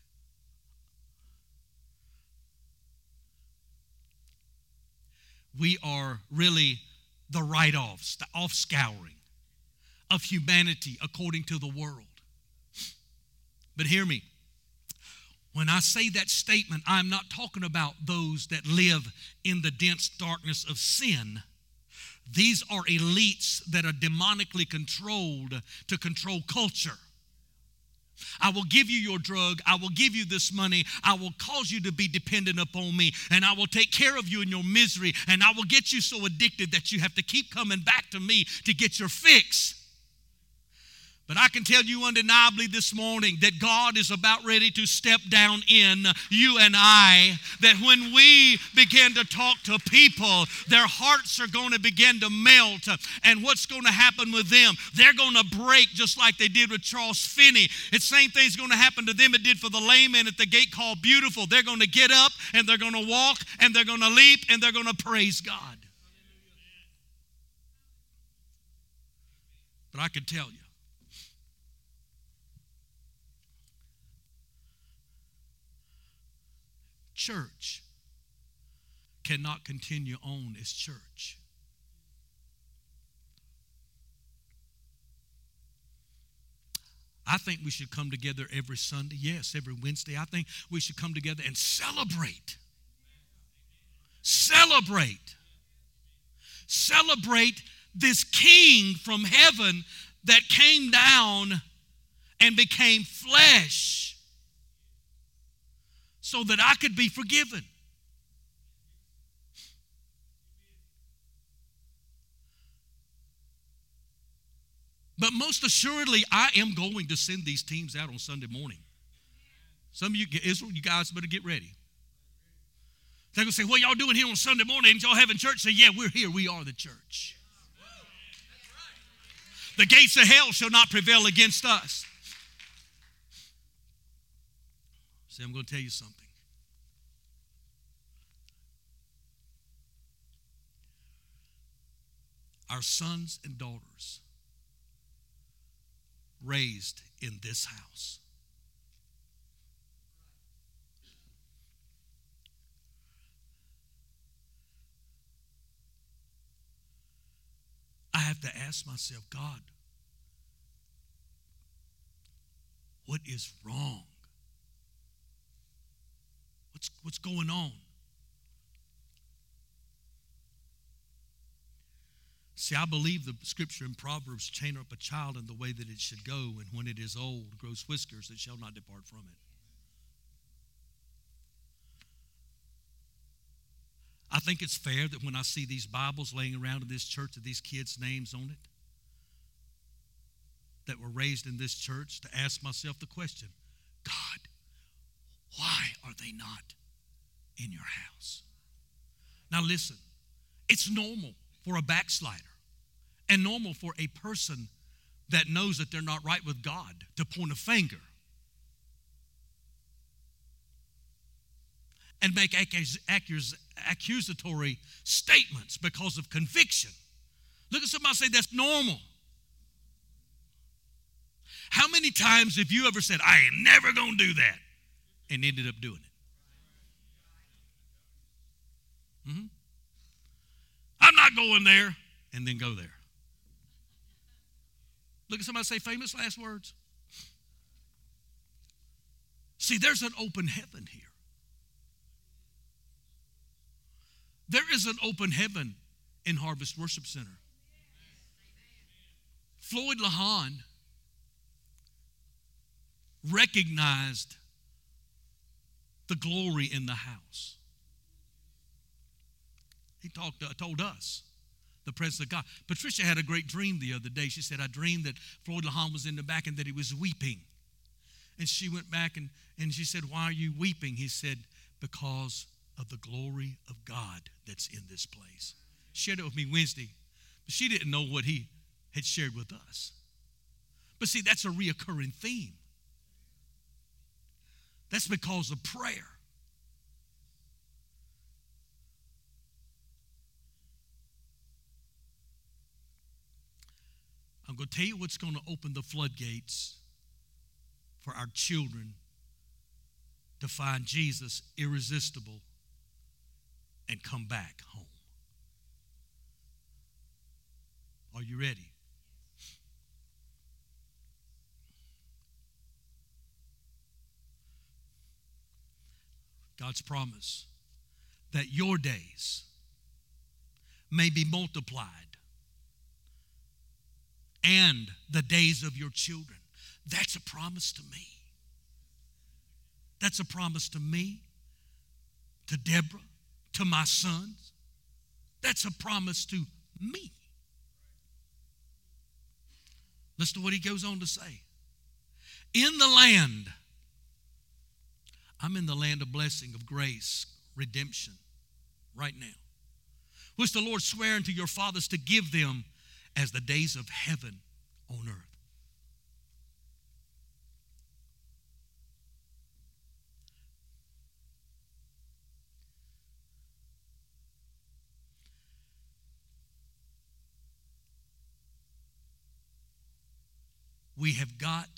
We are really the write-offs, the off-scouring of humanity according to the world. But hear me. When I say that statement, I'm not talking about those that live in the dense darkness of sin. These are elites that are demonically controlled to control culture. I will give you your drug. I will give you this money. I will cause you to be dependent upon me. And I will take care of you in your misery. And I will get you so addicted that you have to keep coming back to me to get your fix. But I can tell you undeniably this morning that God is about ready to step down in you and I, that when we begin to talk to people, their hearts are going to begin to melt. And what's going to happen with them? They're going to break just like they did with Charles Finney. The same thing's going to happen to them it did for the lame man at the gate called Beautiful. They're going to get up and they're going to walk and they're going to leap and they're going to praise God. But I can tell you, church cannot continue on as church. I think we should come together every Sunday. Yes, every Wednesday. I think we should come together and celebrate. Celebrate. Celebrate this King from heaven that came down and became flesh, so that I could be forgiven. But most assuredly, I am going to send these teams out on Sunday morning. Some of you, Israel, you guys better get ready. They're going to say, what y'all doing here on Sunday morning? Ain't y'all having church? Say, yeah, we're here. We are the church. The gates of hell shall not prevail against us. See, I'm going to tell you something. Our sons and daughters raised in this house I have to ask myself, God, what is wrong? What's, what's going on? See, I believe the scripture in Proverbs, train up a child in the way that it should go, and when it is old, grows whiskers, it shall not depart from it. I think it's fair that when I see these Bibles laying around in this church with these kids' names on it, that were raised in this church, to ask myself the question, God, why are they not in your house? Now listen, it's normal for a backslider and normal for a person that knows that they're not right with God to point a finger and make accus- accus- accusatory statements because of conviction. Look at somebody say that's normal. How many times have you ever said, I ain't never going to do that, and ended up doing it? Mm-hmm. I'm not going there, and then go there. Look at somebody say famous last words. See, there's an open heaven here. There is an open heaven in Harvest Worship Center. Floyd LaHan recognized the glory in the house. He talked, uh, told us the presence of God. Patricia had a great dream the other day. She said, I dreamed that Floyd LaHan was in the back and that he was weeping. And she went back and, and she said, why are you weeping? He said, because of the glory of God that's in this place. She shared it with me Wednesday, but she didn't know what he had shared with us. But see, that's a reoccurring theme. That's because of prayer. I'm going to tell you what's going to open the floodgates for our children to find Jesus irresistible and come back home. Are you ready? God's promise that your days may be multiplied and the days of your children. That's a promise to me. That's a promise to me, to Deborah, to my sons. That's a promise to me. Listen to what he goes on to say. In the land, I'm in the land of blessing, of grace, redemption, right now, which the Lord sware unto your fathers to give them as the days of heaven on earth. We have got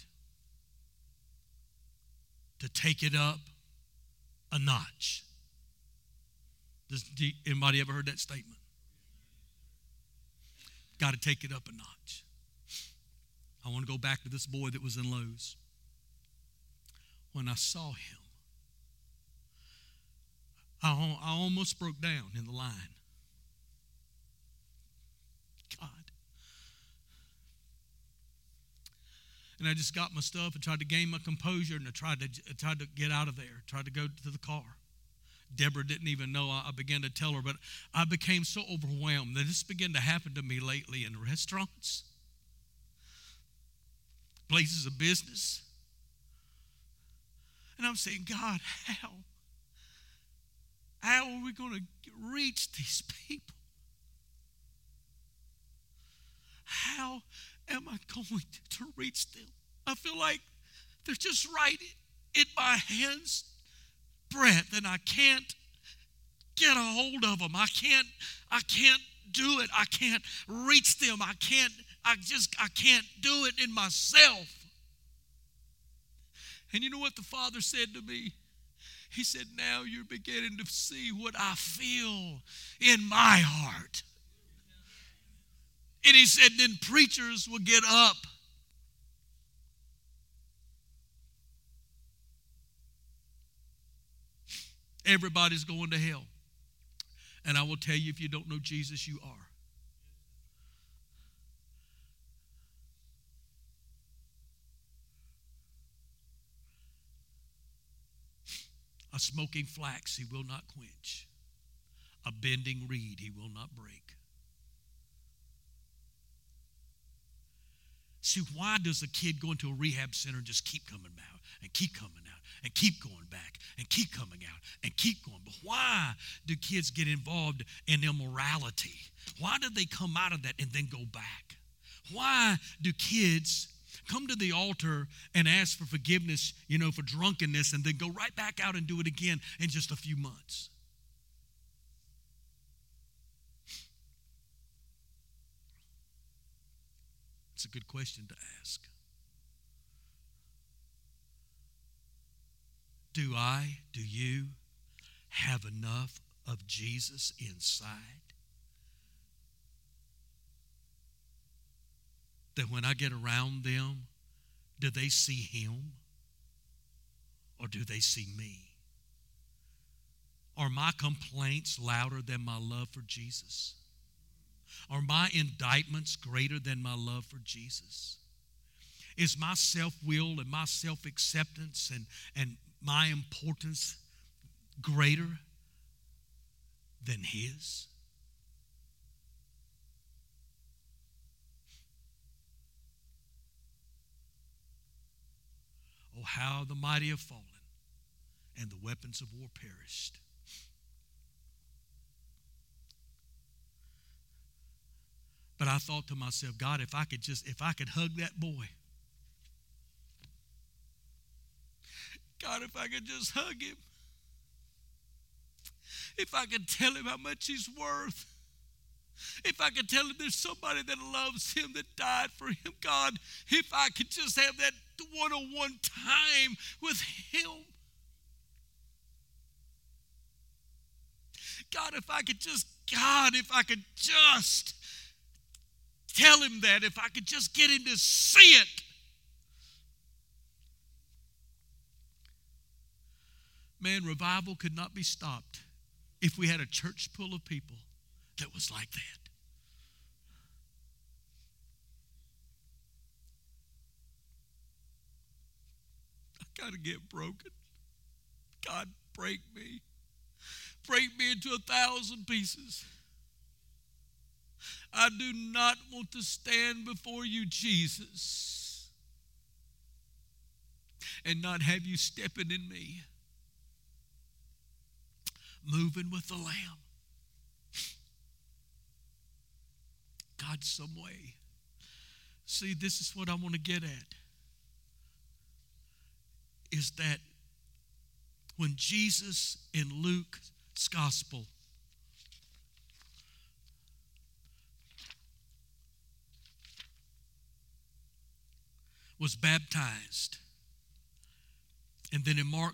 to take it up a notch. Does anybody ever heard that statement? Got to take it up a notch. I want to go back to this boy that was in Lowe's. When I saw him, I, I almost broke down in the line. God. And I just got my stuff and tried to gain my composure, and I tried to, I tried to get out of there, tried to go to the car. Deborah didn't even know. I began to tell her, but I became so overwhelmed that this began to happen to me lately in restaurants, places of business. And I'm saying, God, how? How are we going to reach these people? How am I going to reach them? I feel like they're just right in my hands breadth, and I can't get a hold of them. I can't, I can't do it. I can't reach them. I can't, I just, I can't do it in myself. And you know what the Father said to me? He said, now you're beginning to see what I feel in my heart. And he said, then preachers will get up. Everybody's going to hell. And I will tell you, if you don't know Jesus, you are. A smoking flax he will not quench. A bending reed he will not break. See, why does a kid go into a rehab center and just keep coming out and keep coming out and keep going back and keep coming out and keep going? But why do kids get involved in immorality? Why do they come out of that and then go back? Why do kids come to the altar and ask for forgiveness, you know, for drunkenness, and then go right back out and do it again in just a few months? It's a good question to ask. Do I, do you have enough of Jesus inside that when I get around them, do they see him or do they see me? Are my complaints louder than my love for Jesus? Are my indictments greater than my love for Jesus? Is my self-will and my self-acceptance and, and my importance greater than his? Oh, how the mighty have fallen, and the weapons of war perished. But I thought to myself, God, if I could just, if I could hug that boy. God, if I could just hug him. If I could tell him how much he's worth. If I could tell him there's somebody that loves him that died for him. God, if I could just have that one-on-one time with him. God, if I could just, God, if I could just tell him that, if I could just get him to see it. Man, revival could not be stopped if we had a church full of people that was like that. I got to get broken. God, break me. Break me into a thousand pieces. I do not want to stand before you, Jesus, and not have you stepping in me, moving with the Lamb. God, some way. See, this is what I want to get at, is that when Jesus in Luke's gospel was baptized, and then in Mark,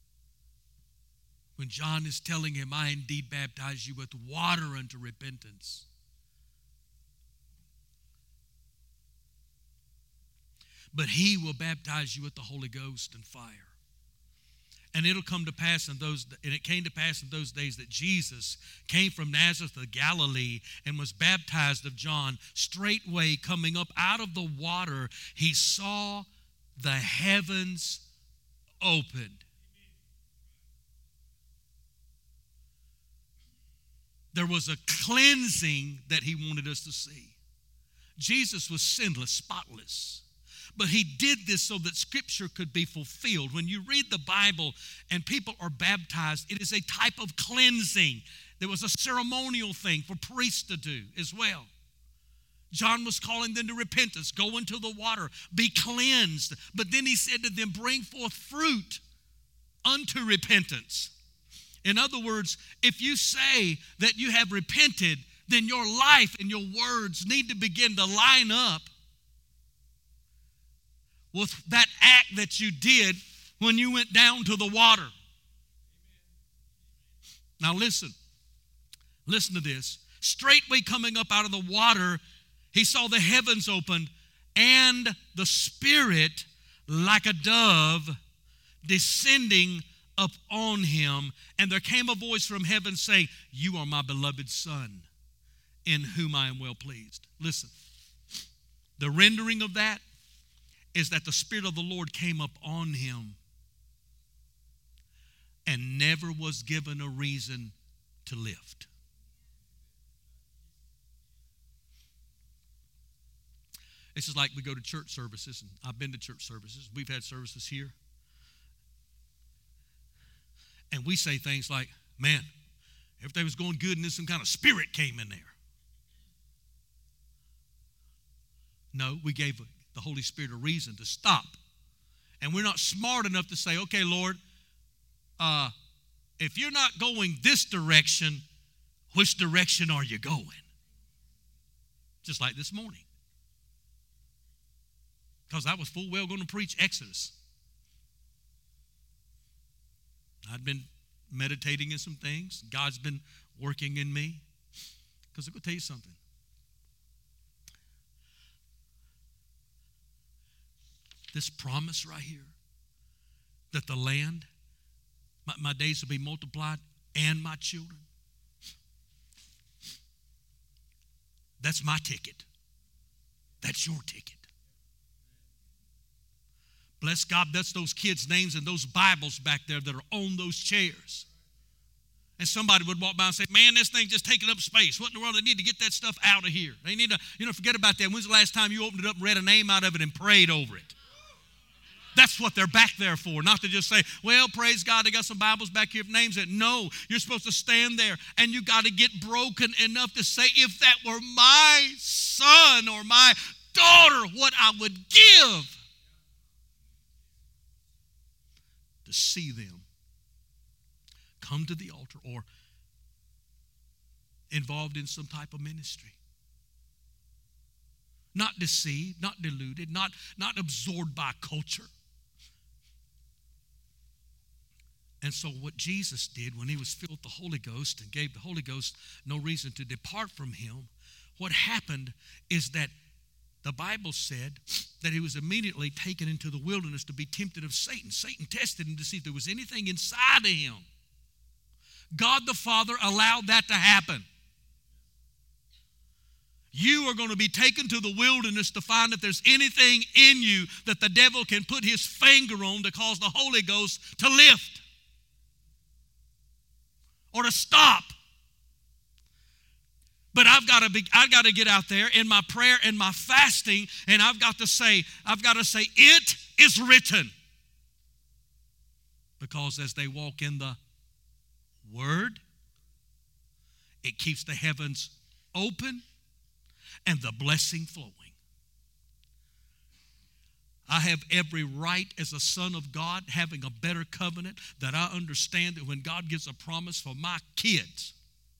when John is telling him, I indeed baptize you with water unto repentance. But he will baptize you with the Holy Ghost and fire. And it'll come to pass in those, and it came to pass in those days that Jesus came from Nazareth of Galilee and was baptized of John. Straightway coming up out of the water, he saw the heavens opened. There was a cleansing that he wanted us to see. Jesus was sinless, spotless. But he did this so that Scripture could be fulfilled. When you read the Bible and people are baptized, it is a type of cleansing. There was a ceremonial thing for priests to do as well. John was calling them to repentance. Go into the water, be cleansed. But then he said to them, bring forth fruit unto repentance. In other words, if you say that you have repented, then your life and your words need to begin to line up with that act that you did when you went down to the water. Now listen. Listen to this. Straightway coming up out of the water, he saw the heavens opened and the Spirit like a dove descending up on him. And there came a voice from heaven saying, you are my beloved Son, in whom I am well pleased. Listen. The rendering of that is that the Spirit of the Lord came up on him and never was given a reason to lift. This is like we go to church services, and I've been to church services. We've had services here. And we say things like, man, everything was going good and then some kind of spirit came in there. No, we gave the Holy Spirit a reason to stop. And we're not smart enough to say, okay, Lord, uh, if you're not going this direction, which direction are you going? Just like this morning. Because I was full well going to preach Exodus. I'd been meditating in some things. God's been working in me. Because I'm going to tell you something. This promise right here, that the land, my, my days will be multiplied, and my children. That's my ticket. That's your ticket. Bless God, that's those kids' names and those Bibles back there that are on those chairs. And somebody would walk by and say, man, this thing just taking up space. What in the world? They need to get that stuff out of here. They need to, you know, forget about that. When's the last time you opened it up and read a name out of it and prayed over it? That's what they're back there for. Not to just say, well, praise God, I got some Bibles back here with names in it. No, you're supposed to stand there and you got to get broken enough to say, if that were my son or my daughter, what I would give to see them come to the altar or involved in some type of ministry. Not deceived, not deluded, not, not absorbed by culture. And so what Jesus did when he was filled with the Holy Ghost and gave the Holy Ghost no reason to depart from him, what happened is that the Bible said that he was immediately taken into the wilderness to be tempted of Satan. Satan tested him to see if there was anything inside of him. God the Father allowed that to happen. You are going to be taken to the wilderness to find if there's anything in you that the devil can put his finger on to cause the Holy Ghost to lift or to stop. But I've got to be, I've got to get out there in my prayer and my fasting, and I've got to say, I've got to say, it is written. Because as they walk in the Word, it keeps the heavens open and the blessing flowing. I have every right as a son of God, having a better covenant, that I understand that when God gives a promise for my kids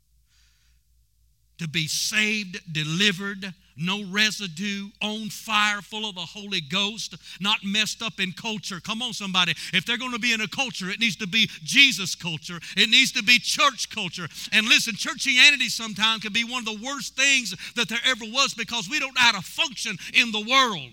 to be saved, delivered, no residue, on fire, full of the Holy Ghost, not messed up in culture. Come on, somebody. If they're going to be in a culture, it needs to be Jesus culture. It needs to be church culture. And listen, churchianity sometimes can be one of the worst things that there ever was, because we don't know how to function in the world.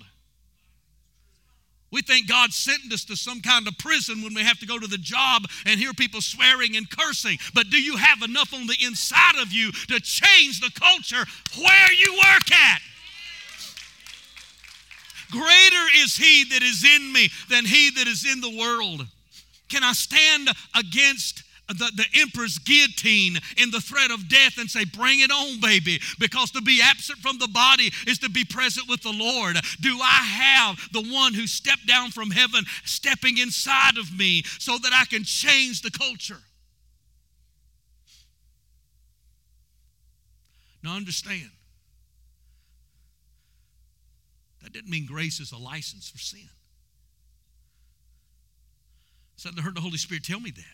We think God sentenced us to some kind of prison when we have to go to the job and hear people swearing and cursing. But do you have enough on the inside of you to change the culture where you work at? Greater is he that is in me than he that is in the world. Can I stand against the, the emperor's guillotine in the threat of death and say, bring it on, baby? Because to be absent from the body is to be present with the Lord. Do I have the one who stepped down from heaven stepping inside of me so that I can change the culture? Now understand, that didn't mean grace is a license for sin. So I heard the Holy Spirit tell me that.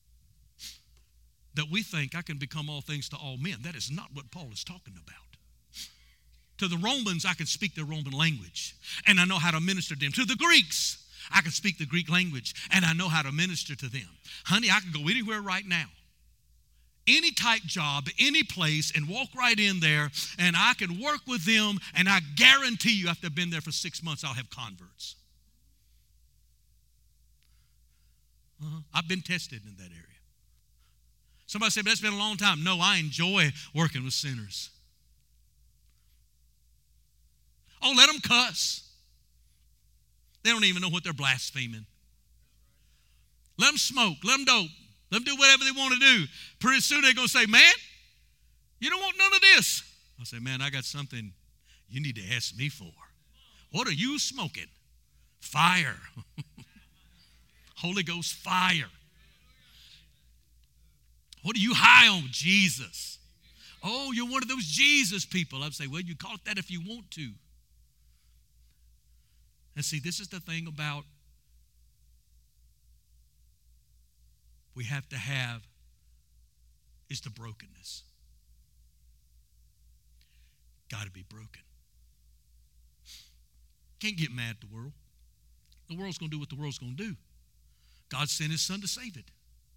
That we think I can become all things to all men. That is not what Paul is talking about. To the Romans, I can speak their Roman language, and I know how to minister to them. To the Greeks, I can speak the Greek language, and I know how to minister to them. Honey, I can go anywhere right now. Any type job, any place, and walk right in there, and I can work with them, and I guarantee you after I've been there for six months, I'll have converts. Uh-huh. I've been tested in that area. Somebody said, but that's been a long time. No, I enjoy working with sinners. Oh, let them cuss. They don't even know what they're blaspheming. Let them smoke. Let them dope. Let them do whatever they want to do. Pretty soon they're going to say, man, you don't want none of this. I say, man, I got something you need to ask me for. What are you smoking? Fire. Holy Ghost fire. What are you high on? Jesus. Oh, you're one of those Jesus people. I'd say, well, you call it that if you want to. And see, this is the thing about we have to have is the brokenness. Got to be broken. Can't get mad at the world. The world's going to do what the world's going to do. God sent his son to save it.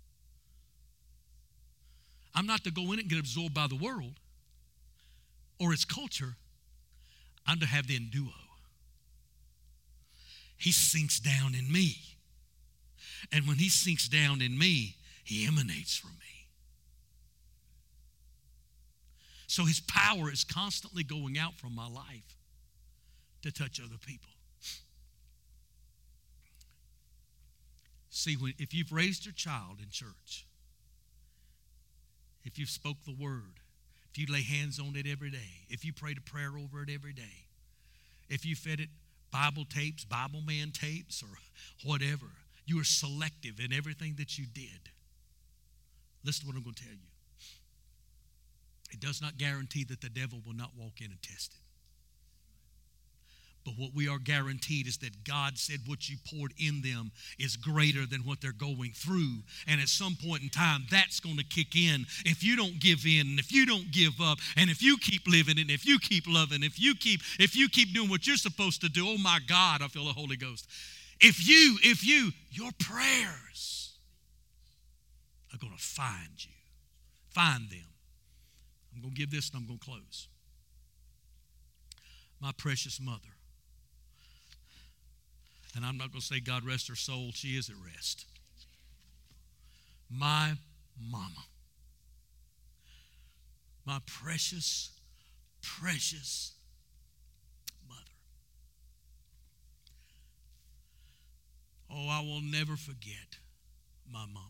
I'm not to go in it and get absorbed by the world or its culture. I'm to have the enduo. He sinks down in me. And when he sinks down in me, he emanates from me. So his power is constantly going out from my life to touch other people. See, when, if you've raised your child in church, if you've spoke the word, if you lay hands on it every day, if you prayed a prayer over it every day, if you fed it Bible tapes, Bible Man tapes, or whatever. You were selective in everything that you did. Listen to what I'm going to tell you. It does not guarantee that the devil will not walk in and test it. But what we are guaranteed is that God said what you poured in them is greater than what they're going through. And at some point in time, that's going to kick in if you don't give in, and if you don't give up, and if you keep living, and if you keep loving, if you keep, if you keep doing what you're supposed to do. Oh my God, I feel the Holy Ghost. If you, if you, your prayers are going to find you. Find them. I'm going to give this and I'm going to close. My precious mother. And I'm not going to say God rest her soul. She is at rest. My mama. My precious, precious mother. Oh, I will never forget my mama.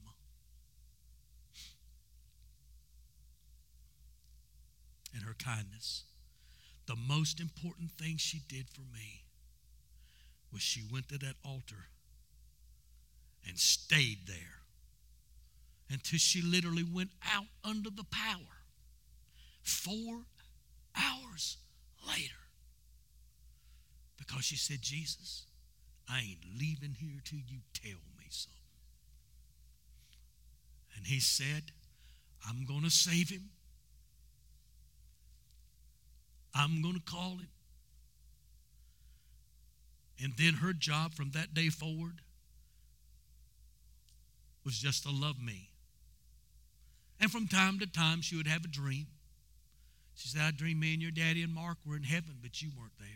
And her kindness. The most important thing she did for me was she went to that altar and stayed there until she literally went out under the power. Four hours later. Because she said, Jesus, I ain't leaving here till you tell me something. And he said, I'm going to save him. I'm going to call him. And then her job from that day forward was just to love me. And from time to time, she would have a dream. She said, I dreamed me and your daddy and Mark were in heaven, but you weren't there.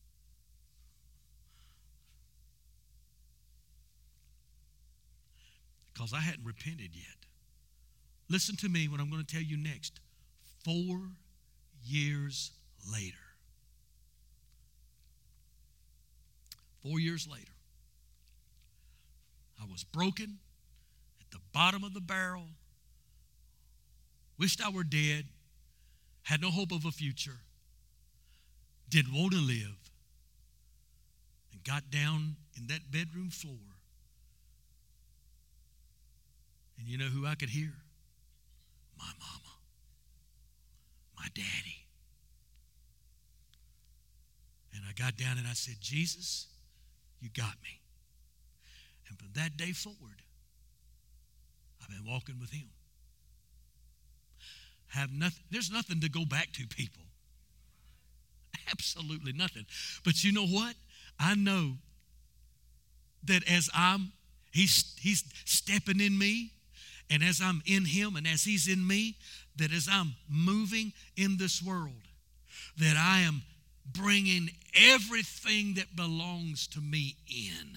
Because I hadn't repented yet. Listen to me what I'm going to tell you next. Four years later. Four years later, I was broken at the bottom of the barrel, wished I were dead, had no hope of a future, didn't want to live, and got down in that bedroom floor. And you know who I could hear? My mama, my daddy. And I got down and I said, Jesus, you got me. And from that day forward, I've been walking with him. Have nothing, there's nothing to go back to, people. Absolutely nothing. But you know what? I know that as I'm, he's, he's stepping in me, and as I'm in him, and as he's in me, that as I'm moving in this world, that I am bringing everything that belongs to me in.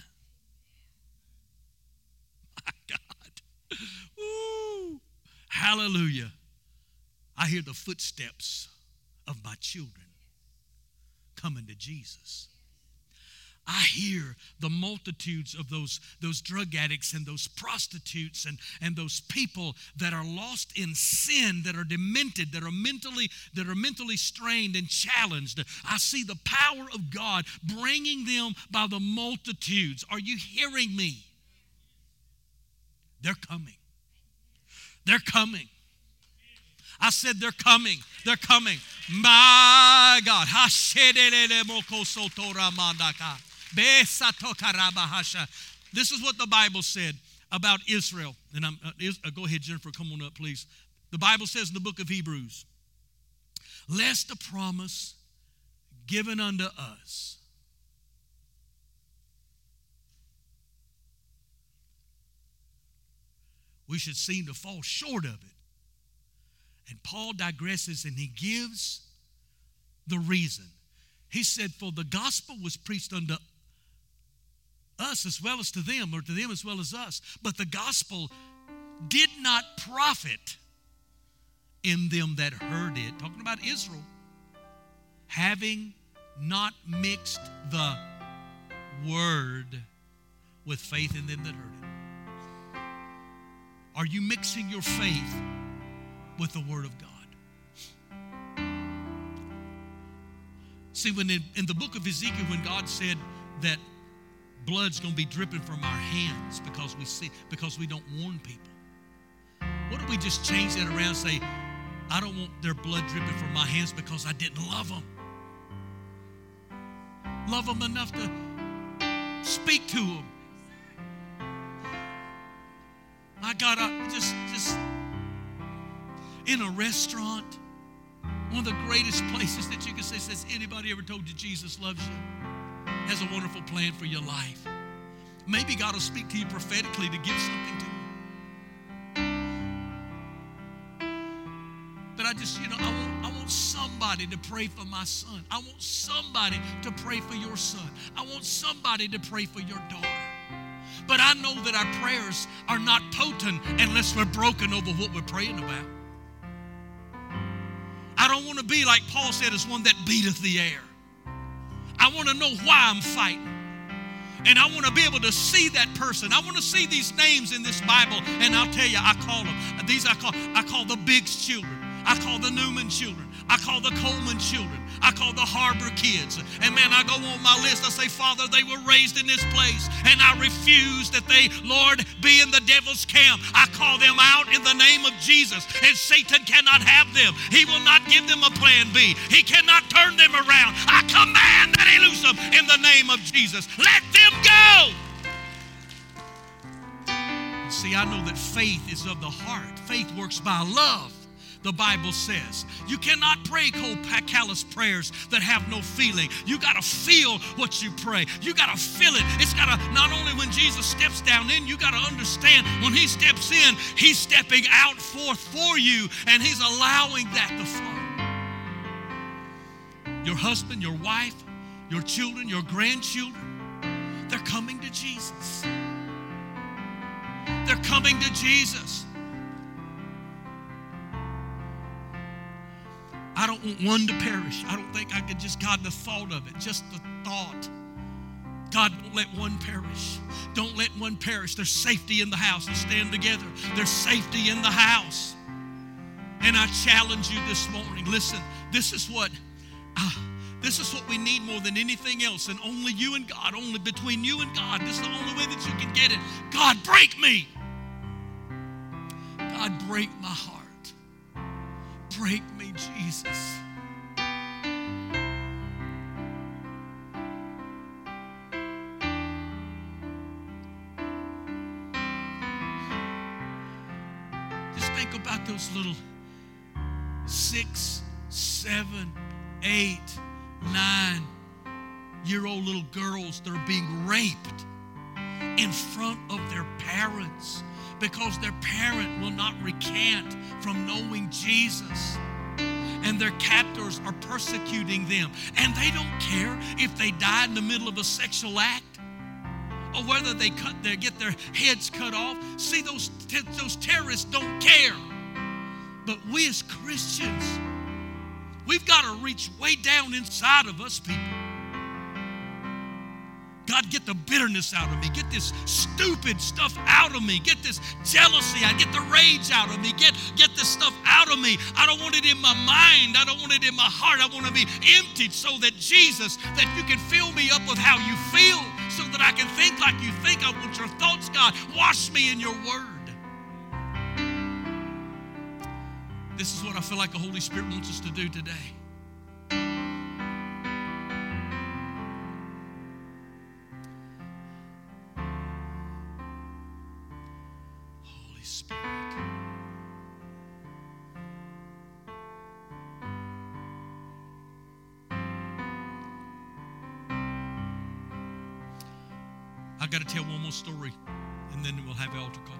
My God. Woo. Hallelujah. I hear the footsteps of my children coming to Jesus. I hear the multitudes of those, those drug addicts and those prostitutes and, and those people that are lost in sin, that are demented, that are mentally, that are mentally strained and challenged. I see the power of God bringing them by the multitudes. Are you hearing me? They're coming. They're coming. I said they're coming. They're coming. My God. This is what the Bible said about Israel. And I'm, uh, is, uh, go ahead, Jennifer, come on up, please. The Bible says in the book of Hebrews, lest a promise given unto us we should seem to fall short of it. And Paul digresses and he gives the reason. He said, for the gospel was preached unto us as well as to them, or to them as well as us. But the gospel did not profit in them that heard it. Talking about Israel. Having not mixed the word with faith in them that heard it. Are you mixing your faith with the word of God? See, when in, in the book of Ezekiel, when God said, that blood's going to be dripping from our hands because we see, because we don't warn people. What if we just change that around and say, I don't want their blood dripping from my hands because I didn't love them. Love them enough to speak to them. My God, I just, just in a restaurant, one of the greatest places that you can say, says, anybody ever told you Jesus loves you? Has a wonderful plan for your life. Maybe God will speak to you prophetically to give something to you. But I just, you know, I want, I want somebody to pray for my son. I want somebody to pray for your son. I want somebody to pray for your daughter. But I know that our prayers are not potent unless we're broken over what we're praying about. I don't want to be, like Paul said, as one that beateth the air. I want to know why I'm fighting. And I want to be able to see that person. I want to see these names in this Bible. And I'll tell you, I call them. These I call, I call the Biggs children. I call the Newman children. I call the Coleman children. I call the Harbor kids. And man, I go on my list. I say, Father, they were raised in this place. And I refuse that they, Lord, be in the devil's camp. I call them out in the name of Jesus. And Satan cannot have them. He will not give them a plan B. He cannot turn them around. I command that he loose them in the name of Jesus. Let them go. See, I know that faith is of the heart. Faith works by love. The Bible says you cannot pray cold, callous prayers that have no feeling. You got to feel what you pray. You got to feel it. It's got to, not only when Jesus steps down in, you got to understand when he steps in, he's stepping out forth for you, and he's allowing that to flow. Your husband, your wife, your children, your grandchildren, they're coming to Jesus. They're coming to Jesus. I don't want one to perish. I don't think I could just, God, the thought of it, just the thought. God, don't let one perish. Don't let one perish. There's safety in the house. Let's stand together. There's safety in the house. And I challenge you this morning. Listen, this is what, uh, this is what we need more than anything else. And only you and God, only between you and God, this is the only way that you can get it. God, break me. God, break my heart. Break me, Jesus. Just think about those little six, seven, eight, nine year old little girls that are being raped in front of their parents, because their parent will not recant from knowing Jesus. And their captors are persecuting them. And they don't care if they die in the middle of a sexual act or whether they cut their, get their heads cut off. See, those, those terrorists don't care. But we as Christians, we've got to reach way down inside of us, people. God, get the bitterness out of me. Get this stupid stuff out of me. Get this jealousy. I get the rage out of me. Get, get this stuff out of me. I don't want it in my mind. I don't want it in my heart. I want to be emptied so that Jesus, that you can fill me up with how you feel, so that I can think like you think. I want your thoughts, God. Wash me in your word. This is what I feel like the Holy Spirit wants us to do today. I got to tell one more story, and then we'll have the altar call.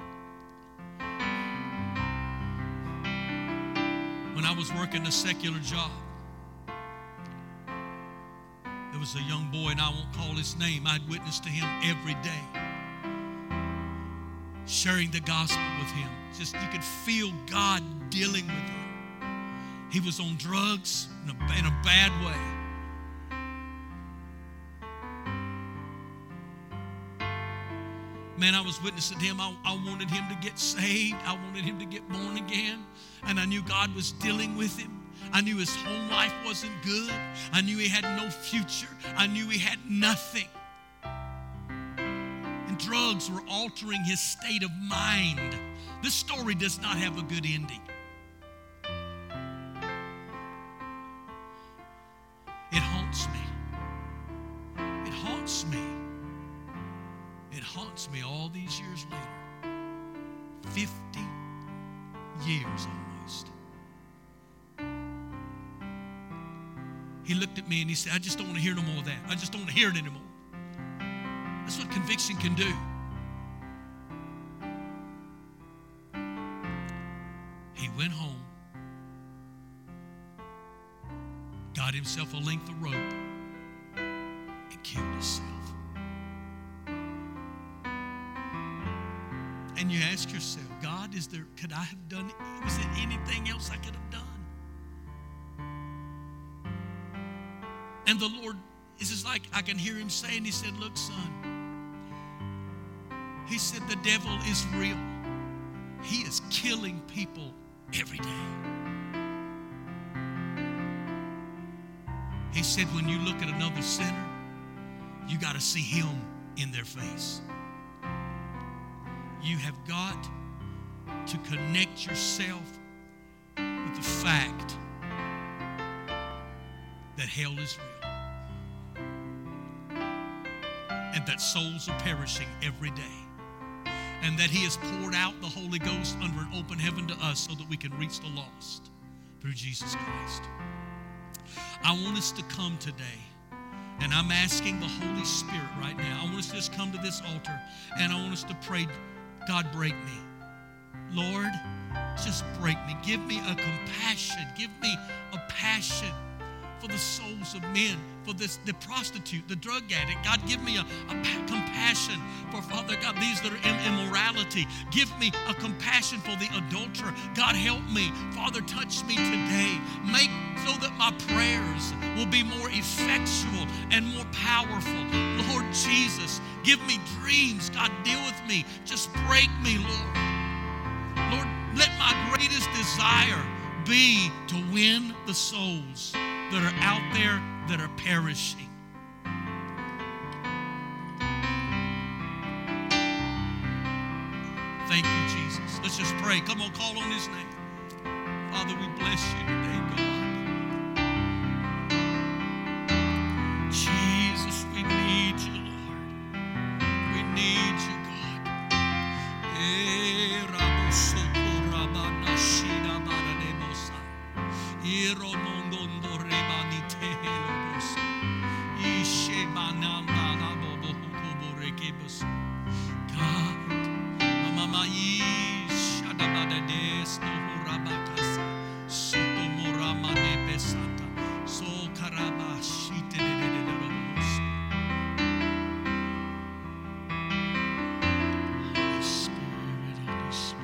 When I was working a secular job, there was a young boy, and I won't call his name. I'd witnessed to him every day, sharing the gospel with him. Just you could feel God dealing with him. He was on drugs in a, in a bad way. Man, I was witnessing to him. I, I wanted him to get saved. I wanted him to get born again. And I knew God was dealing with him. I knew his home life wasn't good. I knew he had no future. I knew he had nothing. And drugs were altering his state of mind. This story does not have a good ending. It haunts me. It haunts me. It haunts me all these years later. fifty years almost. He looked at me and he said, I just don't want to hear no more of that. I just don't want to hear it anymore. That's what conviction can do. He went home, got himself a length of rope, and killed himself. And you ask yourself, God, is there, could I have done, was there anything else I could have done? And the Lord, it's just like I can hear him saying, he said, look, son, he said, the devil is real. He is killing people every day. He said, when you look at another sinner, you got to see him in their face. You have got to connect yourself with the fact that hell is real and that souls are perishing every day and that he has poured out the Holy Ghost under an open heaven to us so that we can reach the lost through Jesus Christ. I want us to come today, and I'm asking the Holy Spirit right now. I want us to just come to this altar and I want us to pray, God, break me. Lord, just break me. Give me a compassion. Give me a passion for the souls of men, for this, the prostitute, the drug addict. God, give me a, a pa- compassion for, Father God, these that are in immorality. Give me a compassion for the adulterer. God, help me. Father, touch me today. Make so that my prayers will be more effectual and more powerful. Lord Jesus, give me dreams. God, deal with me. Just break me, Lord. Lord, let my greatest desire be to win the souls that are out there that are perishing. Thank you, Jesus. Let's just pray. Come on, call on his name. Father, we bless you today, God. Jesus, we need you, Lord. We need you, God. Eh, Rabosoko Rabanashida Baranemosa. Ironongondo Rebani Tehelobosa. Ishebananda Bobokoborekebos. God, Mama Ishadabades Nohurabakasa. Sotomoramane Besata. So Karabashite Dededededobos. Holy Spirit, Holy Spirit.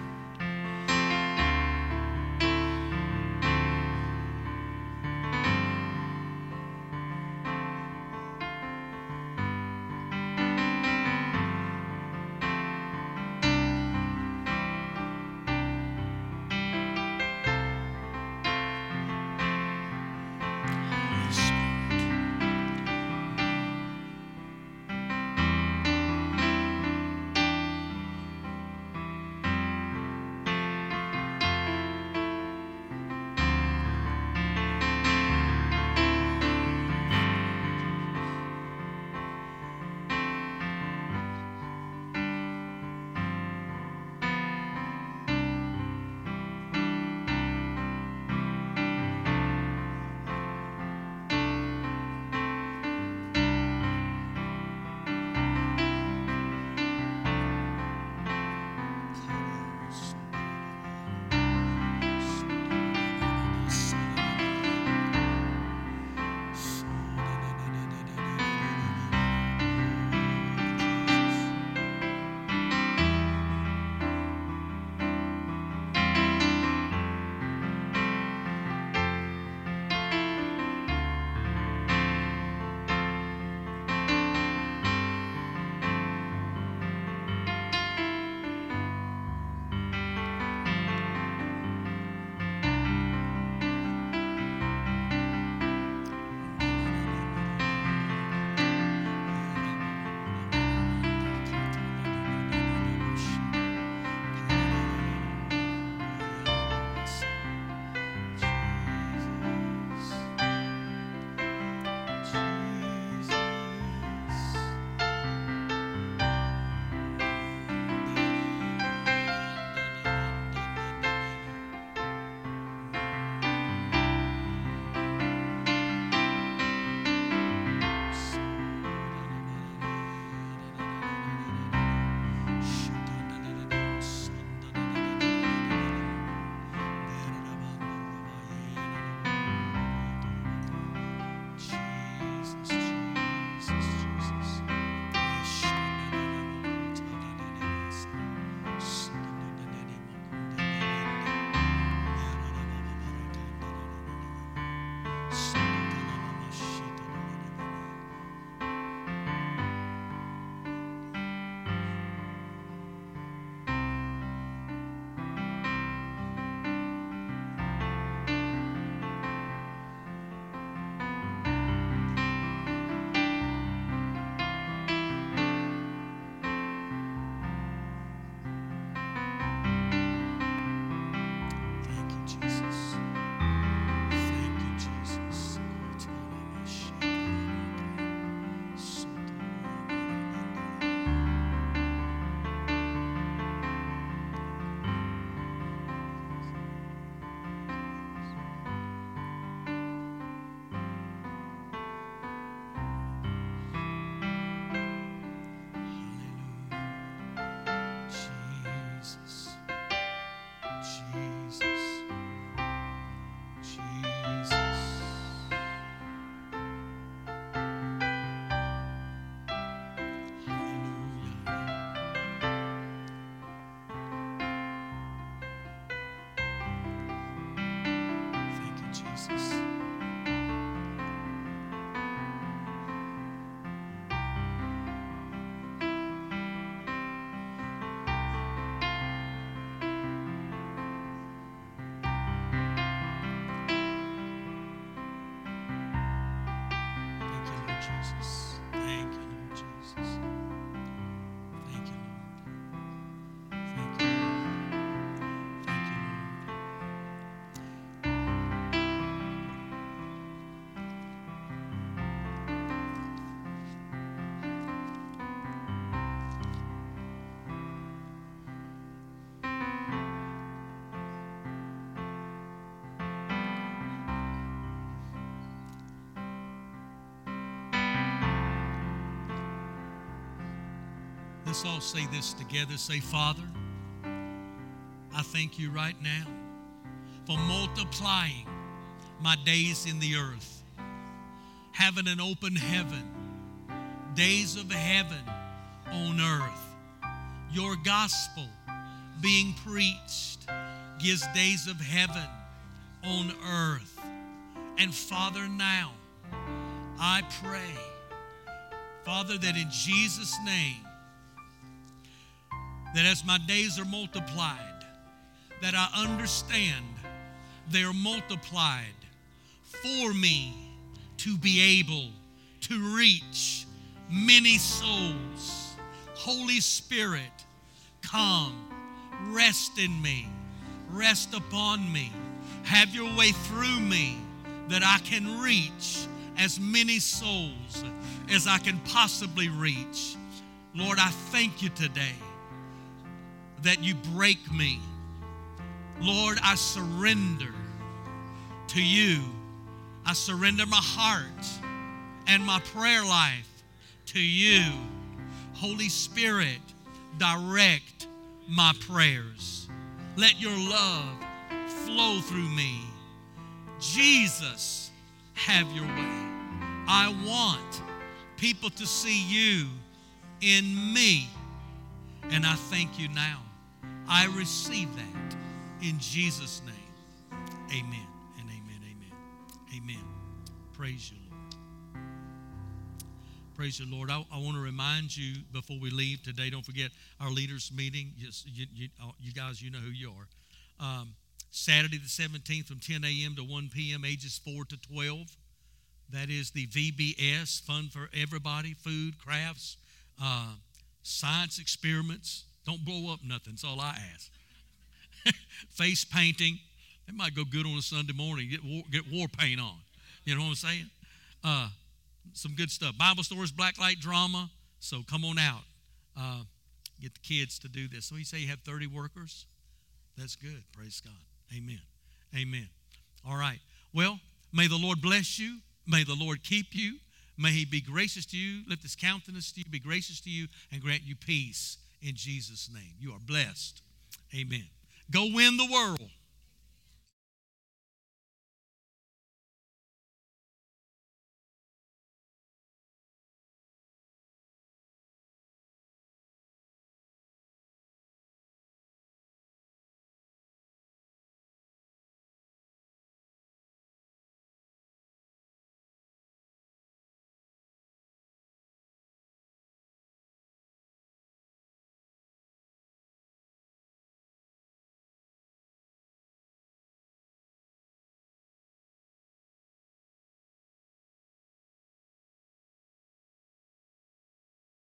Let's all say this together. Say, Father, I thank you right now for multiplying my days in the earth, having an open heaven, days of heaven on earth. Your gospel being preached gives days of heaven on earth. And Father, now I pray, Father, that in Jesus' name, that as my days are multiplied, that I understand they're multiplied for me to be able to reach many souls. Holy Spirit, come, rest in me, rest upon me, have your way through me, that I can reach as many souls as I can possibly reach. Lord, I thank you today that you break me. Lord, I surrender to you. I surrender my heart and my prayer life to you. Holy Spirit, direct my prayers. Let your love flow through me. Jesus, have your way. I want people to see you in me. And I thank you now. I receive that in Jesus' name. Amen and amen, amen, amen. Praise you, Lord. Praise you, Lord. I, I want to remind you before we leave today, don't forget our leaders meeting. Yes, you, you, you guys, you know who you are. Um, Saturday the seventeenth from ten a.m. to one p.m., ages four to twelve. That is the V B S, fun for everybody, food, crafts, uh, science experiments. Don't blow up nothing, that's all I ask. Face painting. It might go good on a Sunday morning. Get war, get war paint on. You know what I'm saying? Uh, some good stuff. Bible stories, blacklight drama. So come on out. Uh, get the kids to do this. So you say you have thirty workers? That's good. Praise God. Amen. Amen. All right. Well, may the Lord bless you. May the Lord keep you. May he be gracious to you, lift his countenance to you, be gracious to you, and grant you peace in Jesus' name. You are blessed. Amen. Go win the world.